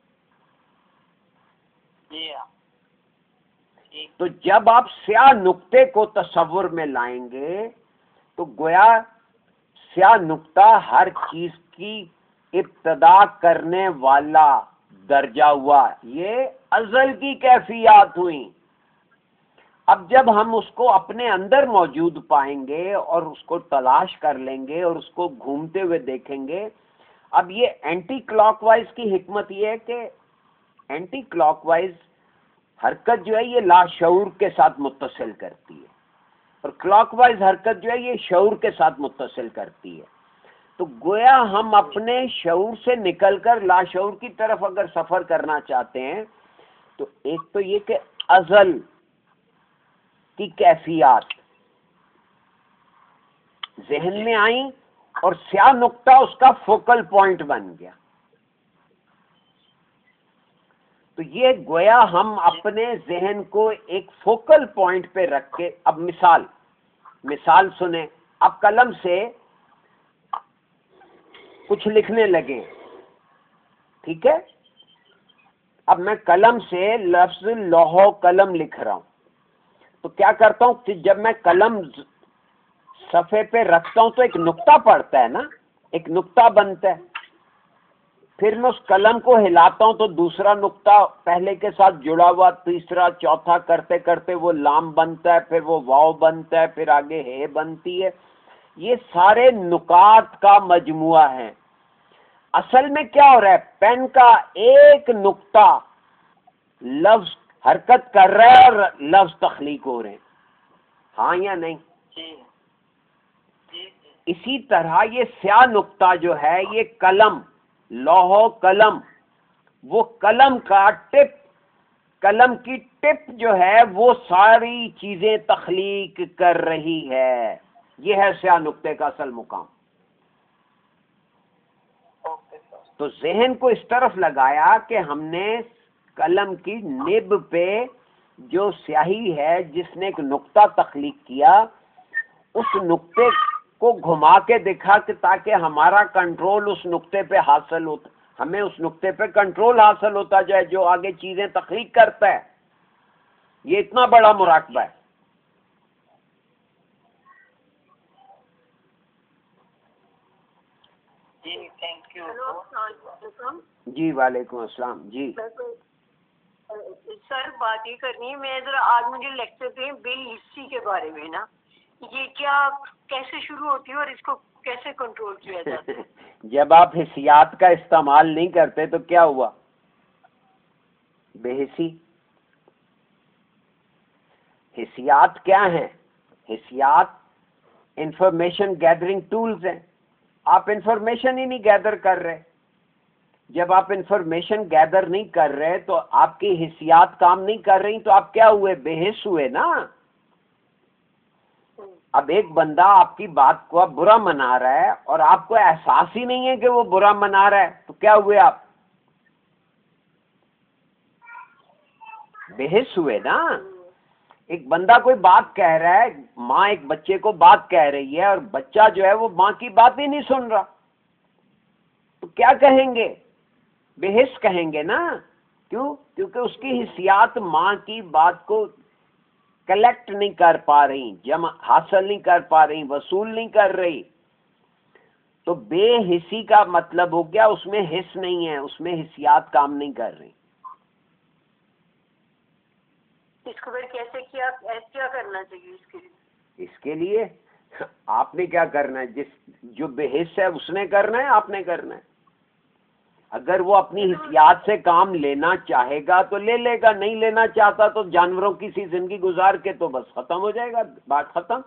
S1: تو جب آپ سیاہ نقطے کو تصور میں لائیں گے تو گویا سیاہ نقطہ ہر چیز کی ابتدا کرنے والا درجہ ہوا، یہ ازل کی کیفیات ہوئیں۔ اب جب ہم اس کو اپنے اندر موجود پائیں گے اور اس کو تلاش کر لیں گے اور اس کو گھومتے ہوئے دیکھیں گے، اب یہ اینٹی کلاک وائز کی حکمت یہ ہے کہ اینٹی کلاک وائز حرکت جو ہے یہ لاشعور کے ساتھ متصل کرتی ہے، اور کلاک وائز حرکت جو ہے یہ شعور کے ساتھ متصل کرتی ہے۔ تو گویا ہم اپنے شعور سے نکل کر لاشعور کی طرف اگر سفر کرنا چاہتے ہیں تو ایک تو یہ کہ ازل کی کیفیات ذہن میں آئیں اور سیاہ نقطہ اس کا فوکل پوائنٹ بن گیا. تو یہ گویا ہم اپنے ذہن کو ایک فوکل پوائنٹ پہ رکھ کے, اب مثال مثال سنیں, اب قلم سے کچھ لکھنے لگے, ٹھیک ہے, اب میں قلم سے لفظ لوح قلم لکھ رہا ہوں, تو کیا کرتا ہوں کہ جب میں قلم صفحے پہ رکھتا ہوں تو ایک نقطہ پڑتا ہے نا, ایک نقطہ بنتا ہے, پھر میں اس قلم کو ہلاتا ہوں تو دوسرا نقطہ پہلے کے ساتھ جڑا ہوا, تیسرا چوتھا کرتے کرتے وہ لام بنتا ہے, پھر وہ واو بنتا ہے, پھر آگے ہے بنتی ہے. یہ سارے نکات کا مجموعہ ہے. اصل میں کیا ہو رہا ہے, پین کا ایک نقطہ لفظ حرکت کر رہا ہے اور لفظ تخلیق ہو رہے ہیں, ہاں یا نہیں؟ اسی طرح یہ سیاہ نقطہ جو ہے, یہ قلم, لوح قلم, وہ قلم کا ٹپ, قلم کی ٹپ جو ہے وہ ساری چیزیں تخلیق کر رہی ہے. یہ ہے سیاہ نقطے کا اصل مقام. تو ذہن کو اس طرف لگایا کہ ہم نے قلم کی نب پہ جو سیاہی ہے جس نے ایک نقطہ تخلیق کیا, اس نقطے کو گھما کے دکھا کہ تاکہ ہمارا کنٹرول اس نقطے پہ حاصل ہوتا, ہمیں اس نقطے پہ کنٹرول حاصل ہوتا جائے جو آگے چیزیں تخلیق کرتا ہے. یہ اتنا بڑا مراقبہ ہے.
S2: جی تھینک یو.
S1: جی وعلیکم السلام. جی
S5: سر بات یہ کرنی ہے, میں ذرا آج مجھے لیکچر دیں بے حسی کے بارے میں نا, یہ کیا کیسے شروع ہوتی ہے اور اس کو کیسے کنٹرول کیا جاتا ہے؟
S1: جب آپ حسیات کا استعمال نہیں کرتے تو کیا ہوا؟ بے حسی. حسیات کیا ہیں؟ حسیات انفارمیشن گیدرنگ ٹولز ہیں. آپ انفارمیشن ہی نہیں گیدر کر رہے. جب آپ انفارمیشن گیدر نہیں کر رہے تو آپ کی حسیات کام نہیں کر رہی, تو آپ کیا ہوئے؟ بے حس ہوئے نا. اب ایک بندہ آپ کی بات کو اب برا منا رہا ہے اور آپ کو احساس ہی نہیں ہے کہ وہ برا منا رہا ہے, تو کیا ہوئے؟ آپ بے حس ہوئے نا. ایک بندہ کوئی بات کہہ رہا ہے, ماں ایک بچے کو بات کہہ رہی ہے اور بچہ جو ہے وہ ماں کی بات ہی نہیں سن رہا, تو کیا کہیں گے؟ بے حس کہیں گے نا. کیوں؟ کیونکہ اس کی حسیات ماں کی بات کو کلیکٹ نہیں کر پا رہی, جمع حاصل نہیں کر پا رہی, وصول نہیں کر رہی. تو بے حسی کا مطلب ہو گیا اس میں حس نہیں ہے, اس میں حسیات کام نہیں کر رہی.
S5: اس کو پھر کیسے کیا کیا کرنا چاہیے اس کے لیے؟
S1: اس کے لیے آپ نے کیا کرنا ہے؟ جس جو بے حس ہے اس نے کرنا ہے, آپ نے کرنا ہے. اگر وہ اپنی حسیات سے کام لینا چاہے گا تو لے لے گا, نہیں لینا چاہتا تو جانوروں کی سی زندگی گزار کے تو بس ختم ہو جائے گا, بات ختم.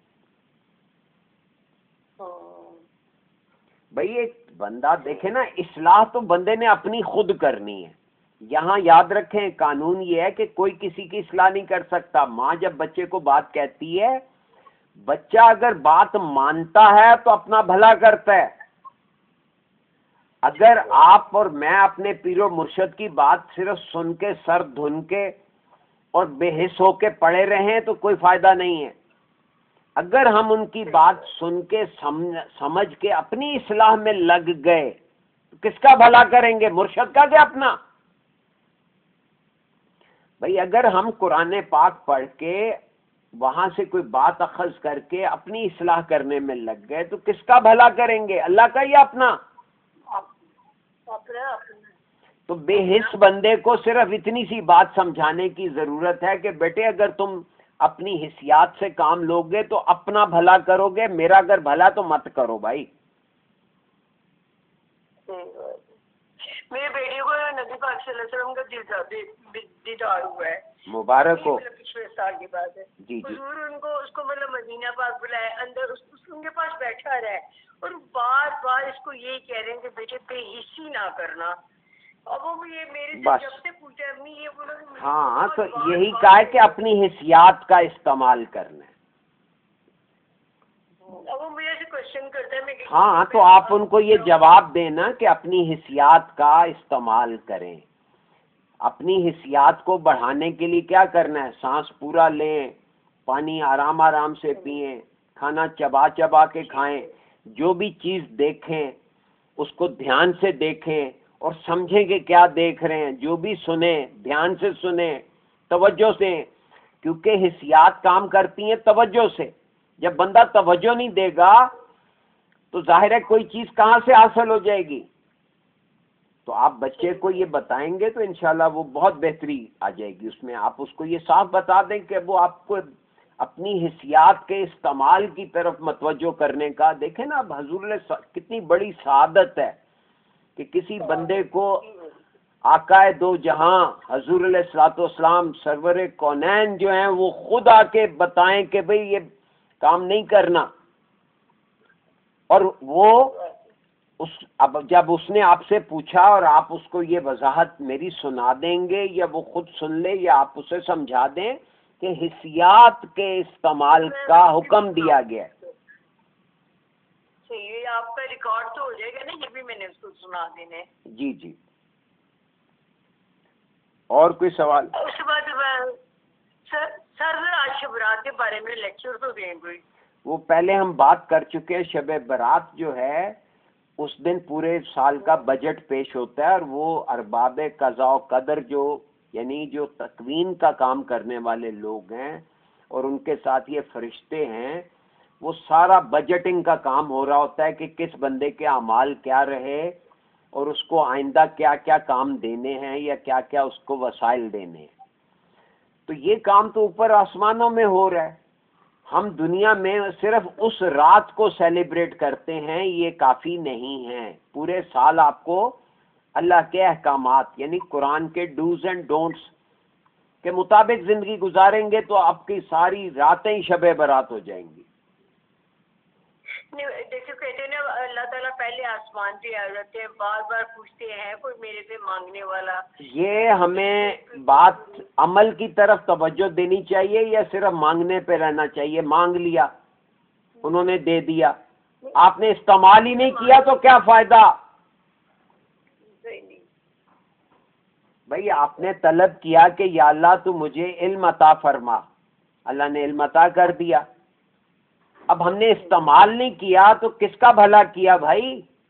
S1: بھئی ایک بندہ دیکھے نا, اصلاح تو بندے نے اپنی خود کرنی ہے. یہاں یاد رکھیں قانون یہ ہے کہ کوئی کسی کی اصلاح نہیں کر سکتا. ماں جب بچے کو بات کہتی ہے, بچہ اگر بات مانتا ہے تو اپنا بھلا کرتا ہے. اگر آپ اور میں اپنے پیر و مرشد کی بات صرف سن کے سر دھن کے اور بے حس ہو کے پڑے رہیں تو کوئی فائدہ نہیں ہے. اگر ہم ان کی بات سن کے سمجھ کے اپنی اصلاح میں لگ گئے تو کس کا بھلا کریں گے؟ مرشد کا کہ اپنا؟ بھئی اگر ہم قرآن پاک پڑھ کے وہاں سے کوئی بات اخذ کر کے اپنی اصلاح کرنے میں لگ گئے تو کس کا بھلا کریں گے؟ اللہ کا یا اپنا؟ تو بے حس بندے کو صرف اتنی سی بات سمجھانے کی ضرورت ہے کہ بیٹے اگر تم اپنی حسیات سے کام لو گے تو اپنا بھلا کرو گے, میرا اگر بھلا تو مت کرو. بھائی
S5: میرے بیٹے کو نبی پاک صلی اللہ علیہ وسلم کا دیدار ہوا ہے.
S1: مبارک ہو.
S5: پچھلے سال کی بات ہے.
S1: جی جی
S5: حضور ان کو اس کو مطلب مدینہ پاک بلائے اندر اس, اس ان کے پاس بیٹھا رہا ہے اور بار بار اس کو یہی کہہ رہے ہیں کہ بیٹے بے حسی نہ کرنا. اب وہ یہ میرے سے جب سے پوچھا امی یہ بولا.
S1: ہاں تو یہی کہا ہے کہ اپنی حیثیت کا استعمال کرنا ہے.
S5: اب وہ مجھے سے کوشچن کرتا ہے میں.
S1: ہاں تو آپ ان کو یہ جواب دینا کہ اپنی حیثیت کا استعمال کریں. اپنی حیثیت کو بڑھانے کے لیے کیا کرنا ہے؟ سانس پورا لیں، پانی آرام آرام سے پئیں، کھانا چبا چبا کے کھائیں، جو بھی چیز دیکھیں اس کو دھیان سے دیکھیں اور سمجھیں کہ کیا دیکھ رہے ہیں. جو بھی سنیں دھیان سے سنیں، توجہ سے، کیونکہ حیثیت کام کرتی ہیں توجہ سے. جب بندہ توجہ نہیں دے گا تو ظاہر ہے کوئی چیز کہاں سے حاصل ہو جائے گی. تو آپ بچے کو یہ بتائیں گے تو انشاءاللہ وہ بہت بہتری آ جائے گی اس میں. آپ اس کو یہ صاف بتا دیں کہ وہ آپ کو اپنی حیثیت کے استعمال کی طرف متوجہ کرنے کا. دیکھیں نا اب حضور نے کتنی بڑی سعادت ہے کہ کسی بندے کو آقا دو جہاں حضور علیہ الصلوۃ والسلام سرور کونین جو ہیں وہ خود آ کے بتائیں کہ بھئی یہ کام نہیں کرنا. اور وہ اس اب جب اس نے آپ سے پوچھا اور آپ اس کو یہ وضاحت میری سنا دیں گے یا وہ خود سن لے یا آپ اسے سمجھا دیں کہ حیثیت کے استعمال کا حکم دیا گیا ہے.
S5: یہ آپ کا ریکارڈ تو ہو جائے گا نا، یہ بھی میں نے اس کو سنا دینے.
S1: جی جی. اور کوئی سوال؟
S5: اس کے بعد سر سر آج شبرات کے بارے میں لیکچر تو دیں کوئی.
S1: وہ پہلے ہم بات کر چکے ہیں. شب برات جو ہے اس دن پورے سال کا بجٹ پیش ہوتا ہے اور وہ ارباب قضاء و قدر جو یعنی جو تکوین کا کام کرنے والے لوگ ہیں اور ان کے ساتھ یہ فرشتے ہیں، وہ سارا بجٹنگ کا کام ہو رہا ہوتا ہے کہ کس بندے کے اعمال کیا رہے اور اس کو آئندہ کیا کیا کام دینے ہیں یا کیا کیا اس کو وسائل دینے ہیں. تو یہ کام تو اوپر آسمانوں میں ہو رہا ہے. ہم دنیا میں صرف اس رات کو سیلیبریٹ کرتے ہیں، یہ کافی نہیں ہے. پورے سال آپ کو اللہ کے احکامات یعنی قرآن کے ڈوز اینڈ ڈونٹس کے مطابق زندگی گزاریں گے تو آپ کی ساری راتیں شب برات ہو جائیں گی.
S5: جیسے کہتے ہیں نا اللہ تعالیٰ پہلے آسمان پہ آ جاتے ہیں، بار بار پوچھتے ہیں کوئی میرے سے مانگنے والا. یہ
S1: ہمیں بات عمل کی طرف توجہ دینی چاہیے یا صرف مانگنے پہ رہنا چاہیے؟ مانگ لیا انہوں نے دے دیا، آپ نے استعمال ہی نہیں کیا تو کیا فائدہ؟ بھائی آپ نے طلب کیا کہ یا اللہ تو مجھے علم عطا فرما، اللہ نے علم عطا کر دیا. اب ہم نے استعمال نہیں کیا تو کس کا بھلا کیا بھائی؟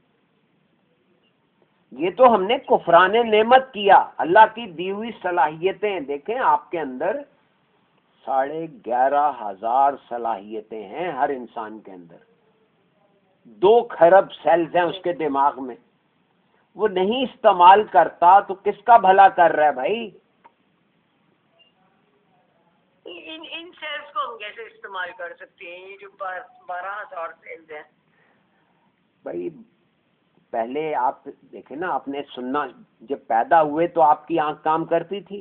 S1: یہ تو ہم نے کفران نعمت کیا. اللہ کی دی ہوئی صلاحیتیں دیکھیں، آپ کے اندر ساڑھے گیارہ ہزار صلاحیتیں ہیں ہر انسان کے اندر. دو کھرب سیلز ہیں اس کے دماغ میں، وہ نہیں استعمال کرتا تو کس کا بھلا کر رہا ہے بھائی؟
S5: ان ان سیلز کو ہم کیسے استعمال کر سکتے ہیں؟ یہ جو بارہ ہزار سیلز ہیں
S1: بھائی، پہلے آپ دیکھیں نا، آپ نے سننا، جب پیدا ہوئے تو آپ کی آنکھ کام کرتی تھی؟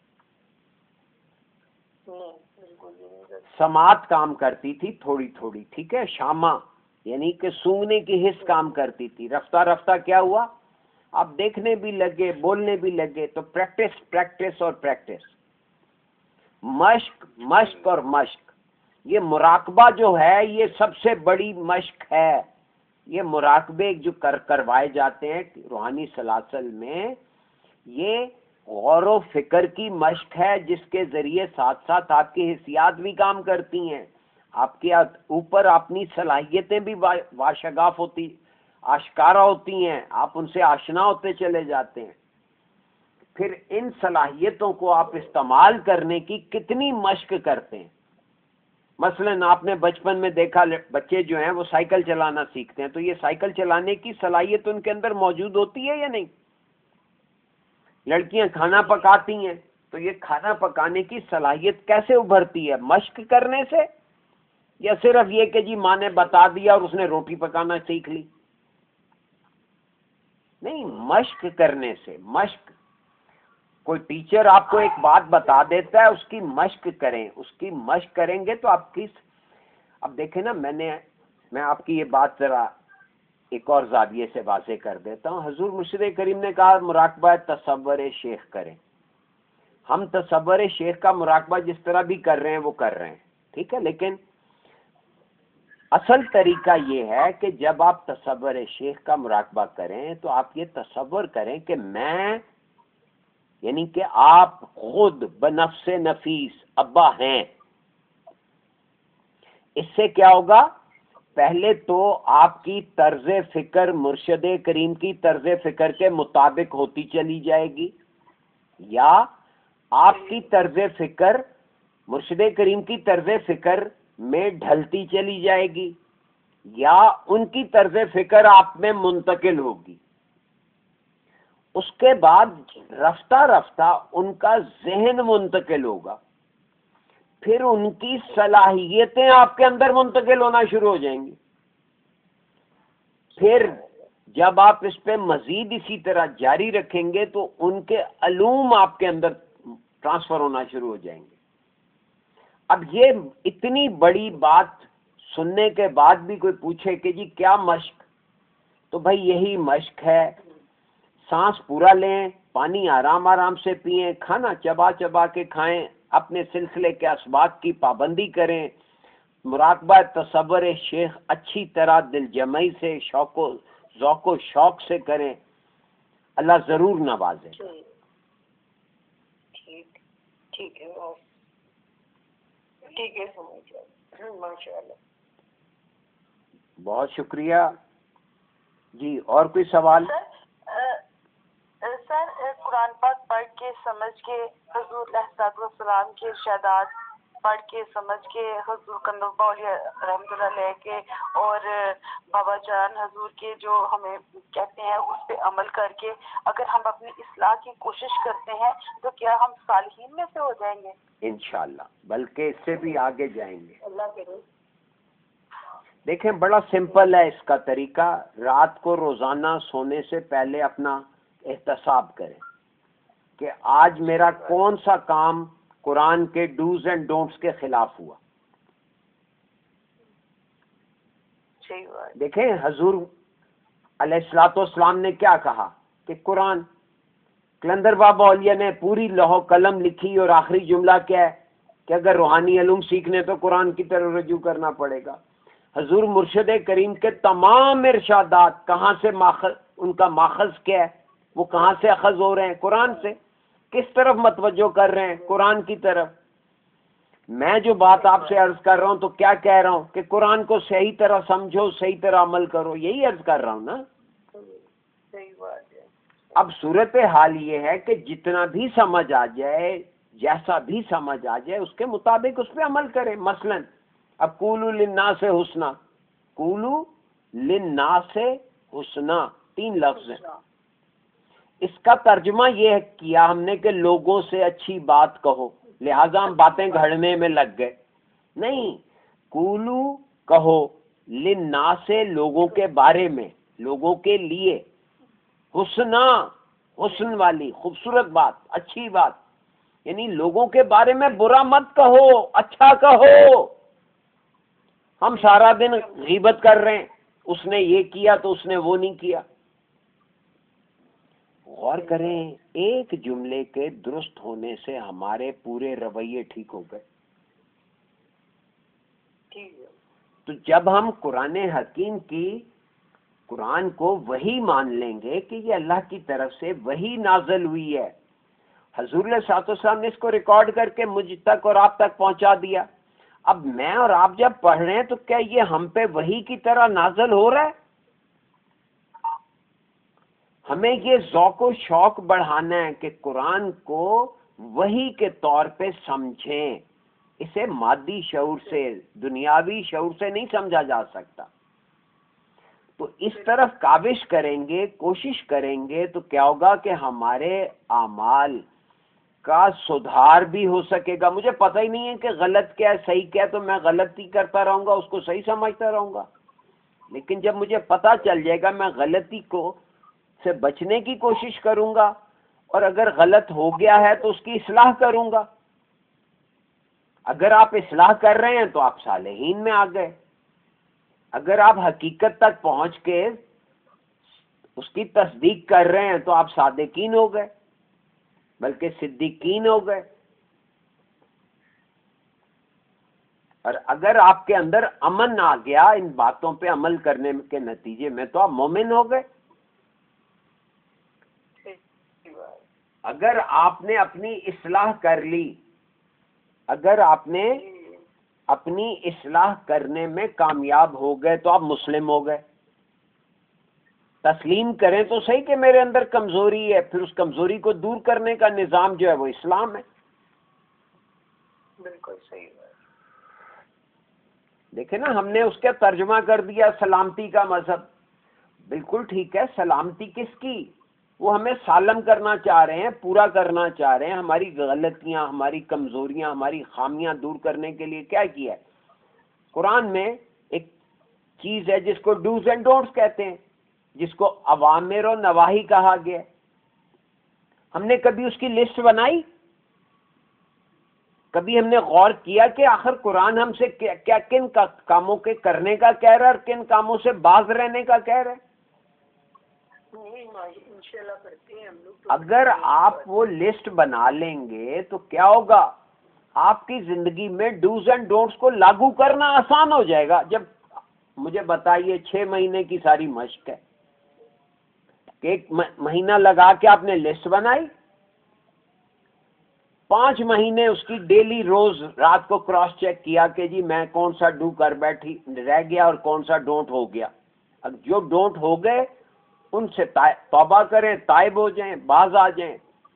S1: سماعت کام کرتی تھی تھوڑی تھوڑی، ٹھیک ہے. شامہ یعنی کہ سونگنے کی حس کام کرتی تھی. رفتہ رفتہ کیا ہوا؟ آپ دیکھنے بھی لگے، بولنے بھی لگے. تو پریکٹس پریکٹس اور پریکٹس، مشق مشق اور مشق. یہ مراقبہ جو ہے یہ سب سے بڑی مشق ہے. یہ مراقبے جو کر کروائے جاتے ہیں روحانی سلاسل میں، یہ غور و فکر کی مشق ہے جس کے ذریعے ساتھ ساتھ آپ کی حیثیت بھی کام کرتی ہیں، آپ کے اوپر اپنی صلاحیتیں بھی واشگاف ہوتی آشکارا ہوتی ہیں، آپ ان سے آشنا ہوتے چلے جاتے ہیں. پھر ان صلاحیتوں کو آپ استعمال کرنے کی کتنی مشق کرتے ہیں. مثلا آپ نے بچپن میں دیکھا بچے جو ہیں وہ سائیکل چلانا سیکھتے ہیں، تو یہ سائیکل چلانے کی صلاحیت ان کے اندر موجود ہوتی ہے یا نہیں؟ لڑکیاں کھانا پکاتی ہیں تو یہ کھانا پکانے کی صلاحیت کیسے ابھرتی ہے؟ مشق کرنے سے یا صرف یہ کہ جی ماں نے بتا دیا اور اس نے روٹی پکانا سیکھ لی؟ نہیں، مشق کرنے سے. مشق کوئی ٹیچر آپ کو ایک بات بتا دیتا ہے، اس کی مشق کریں، اس کی مشق کریں گے تو آپ کی، اب دیکھیں نا، میں نے میں آپ کی یہ بات ذرا ایک اور زاویے سے واضح کر دیتا ہوں. حضور مرشد کریم نے کہا مراقبہ تصور شیخ کریں. ہم تصور شیخ کا مراقبہ جس طرح بھی کر رہے ہیں وہ کر رہے ہیں، ٹھیک ہے، لیکن اصل طریقہ یہ ہے کہ جب آپ تصور شیخ کا مراقبہ کریں تو آپ یہ تصور کریں کہ میں، یعنی کہ آپ خود بنفس نفیس ابا ہیں. اس سے کیا ہوگا؟ پہلے تو آپ کی طرز فکر مرشد کریم کی طرز فکر کے مطابق ہوتی چلی جائے گی، یا آپ کی طرز فکر مرشد کریم کی طرز فکر میں ڈھلتی چلی جائے گی، یا ان کی طرز فکر آپ میں منتقل ہوگی. اس کے بعد رفتہ رفتہ ان کا ذہن منتقل ہوگا، پھر ان کی صلاحیتیں آپ کے اندر منتقل ہونا شروع ہو جائیں گی. پھر جب آپ اس پہ مزید اسی طرح جاری رکھیں گے تو ان کے علوم آپ کے اندر ٹرانسفر ہونا شروع ہو جائیں گے. اب یہ اتنی بڑی بات سننے کے بعد بھی کوئی پوچھے کہ جی کیا مشق، تو بھائی یہی مشق ہے. سانس پورا لیں، پانی آرام آرام سے پئیں، کھانا چبا چبا کے کھائیں، اپنے سلسلے کے اسباق کی پابندی کریں، مراقبہ تصور شیخ اچھی طرح دل جمعی سے، شوق و ذوق و شوق سے کریں. اللہ ضرور نوازے.
S5: ٹھیک ٹھیک ہے ٹھیک ہے، ماشاء اللہ.
S1: بہت شکریہ جی. اور کوئی سوال؟
S2: سر قرآن پاک پڑھ کے سمجھ کے حضور علیہ السلام کے ارشادات پڑھ کے سمجھ کے حضور کنوبا اولیاء رحمۃ اللہ علیہ کے اور بابا جان حضور کے جو ہمیں کہتے ہیں اس پہ عمل کر کے اگر ہم اپنی اصلاح کی کوشش کرتے ہیں تو کیا ہم صالحین میں سے ہو جائیں گے؟
S1: انشاءاللہ، بلکہ اس سے بھی آگے جائیں گے.
S5: اللہ کرے.
S1: دیکھیں بڑا سمپل ہے اس کا طریقہ. رات کو روزانہ سونے سے پہلے اپنا احتساب کریں کہ آج میرا کون سا کام قرآن کے ڈوز اینڈ ڈونٹس کے خلاف ہوا. دیکھیں حضور علیہ الصلوۃ والسلام نے کیا کہا کہ قرآن، کلندر بابا اولیاء نے پوری لوح قلم لکھی اور آخری جملہ کیا ہے کہ اگر روحانی علوم سیکھنے تو قرآن کی طرف رجوع کرنا پڑے گا. حضور مرشد کریم کے تمام ارشادات کہاں سے ماخذ، ان کا ماخذ کیا ہے، وہ کہاں سے اخذ ہو رہے ہیں؟ قرآن سے. کس طرف متوجہ کر رہے ہیں؟ قرآن کی طرف. میں جو بات آپ سے عرض کر رہا ہوں تو کیا کہہ رہا ہوں کہ قرآن کو صحیح طرح سمجھو، صحیح طرح عمل کرو، یہی عرض کر رہا ہوں نا.
S5: صحیح بات ہے.
S1: اب صورت حال یہ ہے کہ جتنا بھی سمجھ آ جائے، جیسا بھی سمجھ آ جائے، اس کے مطابق اس پہ عمل کریں. مثلا اب قولوا للناس حسنا، قولوا للناس حسنا، تین لفظ ہیں. اس کا ترجمہ یہ کیا ہم نے کہ لوگوں سے اچھی بات کہو، لہذا ہم باتیں گھڑنے میں لگ گئے. نہیں، قولو کہو، للناس لوگوں کے بارے میں، لوگوں کے لیے، حسنا حسن والی خوبصورت بات، اچھی بات، یعنی لوگوں کے بارے میں برا مت کہو، اچھا کہو. ہم سارا دن غیبت کر رہے ہیں، اس نے یہ کیا تو اس نے وہ نہیں کیا. غور کریں، ایک جملے کے درست ہونے سے ہمارے پورے رویے ٹھیک ہو گئے. تو جب ہم قرآن حکیم کی، قرآن کو وہی مان لیں گے کہ یہ اللہ کی طرف سے وہی نازل ہوئی ہے. حضور علیہ الصلوۃ والسلام نے اس کو ریکارڈ کر کے مجھ تک اور آپ تک پہنچا دیا. اب میں اور آپ جب پڑھ رہے ہیں تو کیا یہ ہم پہ وہی کی طرح نازل ہو رہا ہے؟ ہمیں یہ ذوق و شوق بڑھانا ہے کہ قرآن کو وحی کے طور پہ سمجھیں. اسے مادی شعور سے، دنیاوی شعور سے نہیں سمجھا جا سکتا. تو اس طرف کاوش کریں گے، کوشش کریں گے تو کیا ہوگا کہ ہمارے اعمال کا سدھار بھی ہو سکے گا. مجھے پتہ ہی نہیں ہے کہ غلط کیا ہے صحیح کیا ہے، تو میں غلطی کرتا رہوں گا، اس کو صحیح سمجھتا رہوں گا. لیکن جب مجھے پتہ چل جائے گا، میں غلطی کو سے بچنے کی کوشش کروں گا اور اگر غلط ہو گیا ہے تو اس کی اصلاح کروں گا. اگر آپ اصلاح کر رہے ہیں تو آپ صالحین میں آ گئے. اگر آپ حقیقت تک پہنچ کے اس کی تصدیق کر رہے ہیں تو آپ صادقین ہو گئے، بلکہ صدیقین ہو گئے. اور اگر آپ کے اندر امن آ گیا ان باتوں پہ عمل کرنے کے نتیجے میں تو آپ مومن ہو گئے. اگر آپ نے اپنی اصلاح کر لی، اگر آپ نے اپنی اصلاح کرنے میں کامیاب ہو گئے تو آپ مسلم ہو گئے. تسلیم کریں تو صحیح کہ میرے اندر کمزوری ہے، پھر اس کمزوری کو دور کرنے کا نظام جو ہے وہ اسلام ہے.
S5: بالکل صحیح بات.
S1: دیکھیں نا، ہم نے اس کا ترجمہ کر دیا سلامتی کا مذہب. بالکل ٹھیک ہے، سلامتی کس کی؟ وہ ہمیں سالم کرنا چاہ رہے ہیں، پورا کرنا چاہ رہے ہیں. ہماری غلطیاں، ہماری کمزوریاں، ہماری خامیاں دور کرنے کے لیے کیا کیا ہے؟ قرآن میں ایک چیز ہے جس کو ڈوز اینڈ ڈونٹس کہتے ہیں، جس کو اوامر و نواہی کہا گیا. ہم نے کبھی اس کی لسٹ بنائی؟ کبھی ہم نے غور کیا کہ آخر قرآن ہم سے کیا, کیا کن کاموں کے کرنے کا کہہ رہا ہے اور کن کاموں سے باز رہنے کا کہہ رہا ہے؟
S5: انشاءاللہ کرتے ہیں ہم لوگ.
S1: اگر آپ وہ لسٹ بنا لیں گے تو کیا ہوگا؟ آپ کی زندگی میں ڈوز اینڈ ڈونٹس کو لاگو کرنا آسان ہو جائے گا. جب مجھے بتائیے چھ مہینے کی ساری مشق ہے کہ ایک مہینہ لگا کے آپ نے لسٹ بنائی، پانچ مہینے اس کی ڈیلی روز رات کو کراس چیک کیا کہ جی میں کون سا ڈو کر بیٹھی رہ گیا اور کون سا ڈونٹ ہو گیا. اب جو ڈونٹ ہو گئے ان سے توبہ کریں، تائب ہو جائیں، باز آ جائیں.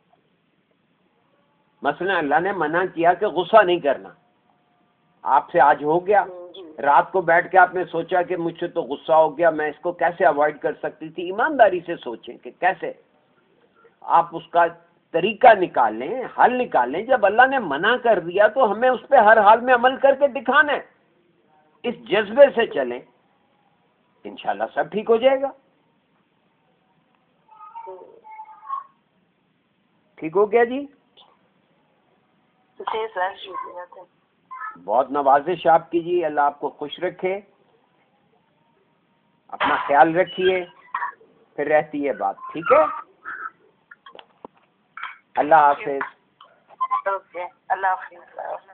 S1: مثلا اللہ نے منع کیا کہ غصہ نہیں کرنا. آپ سے آج ہو گیا، رات کو بیٹھ کے آپ نے سوچا کہ مجھ سے تو غصہ ہو گیا، میں اس کو کیسے اوائڈ کر سکتی تھی. ایمانداری سے سوچیں کہ کیسے آپ اس کا طریقہ نکالیں، حل نکالیں. جب اللہ نے منع کر دیا تو ہمیں اس پہ ہر حال میں عمل کر کے دکھانا ہے. اس جذبے سے چلیں، انشاءاللہ سب ٹھیک ہو جائے گا. ٹھیک ہو گیا جی؟
S2: جی سر، شکریہ.
S1: بہت نوازش آپ کی جی. اللہ آپ کو خوش رکھے، اپنا خیال رکھیے. پھر رہتی ہے بات، ٹھیک ہے؟ اللہ حافظ.
S2: اوکے، اللہ حافظ.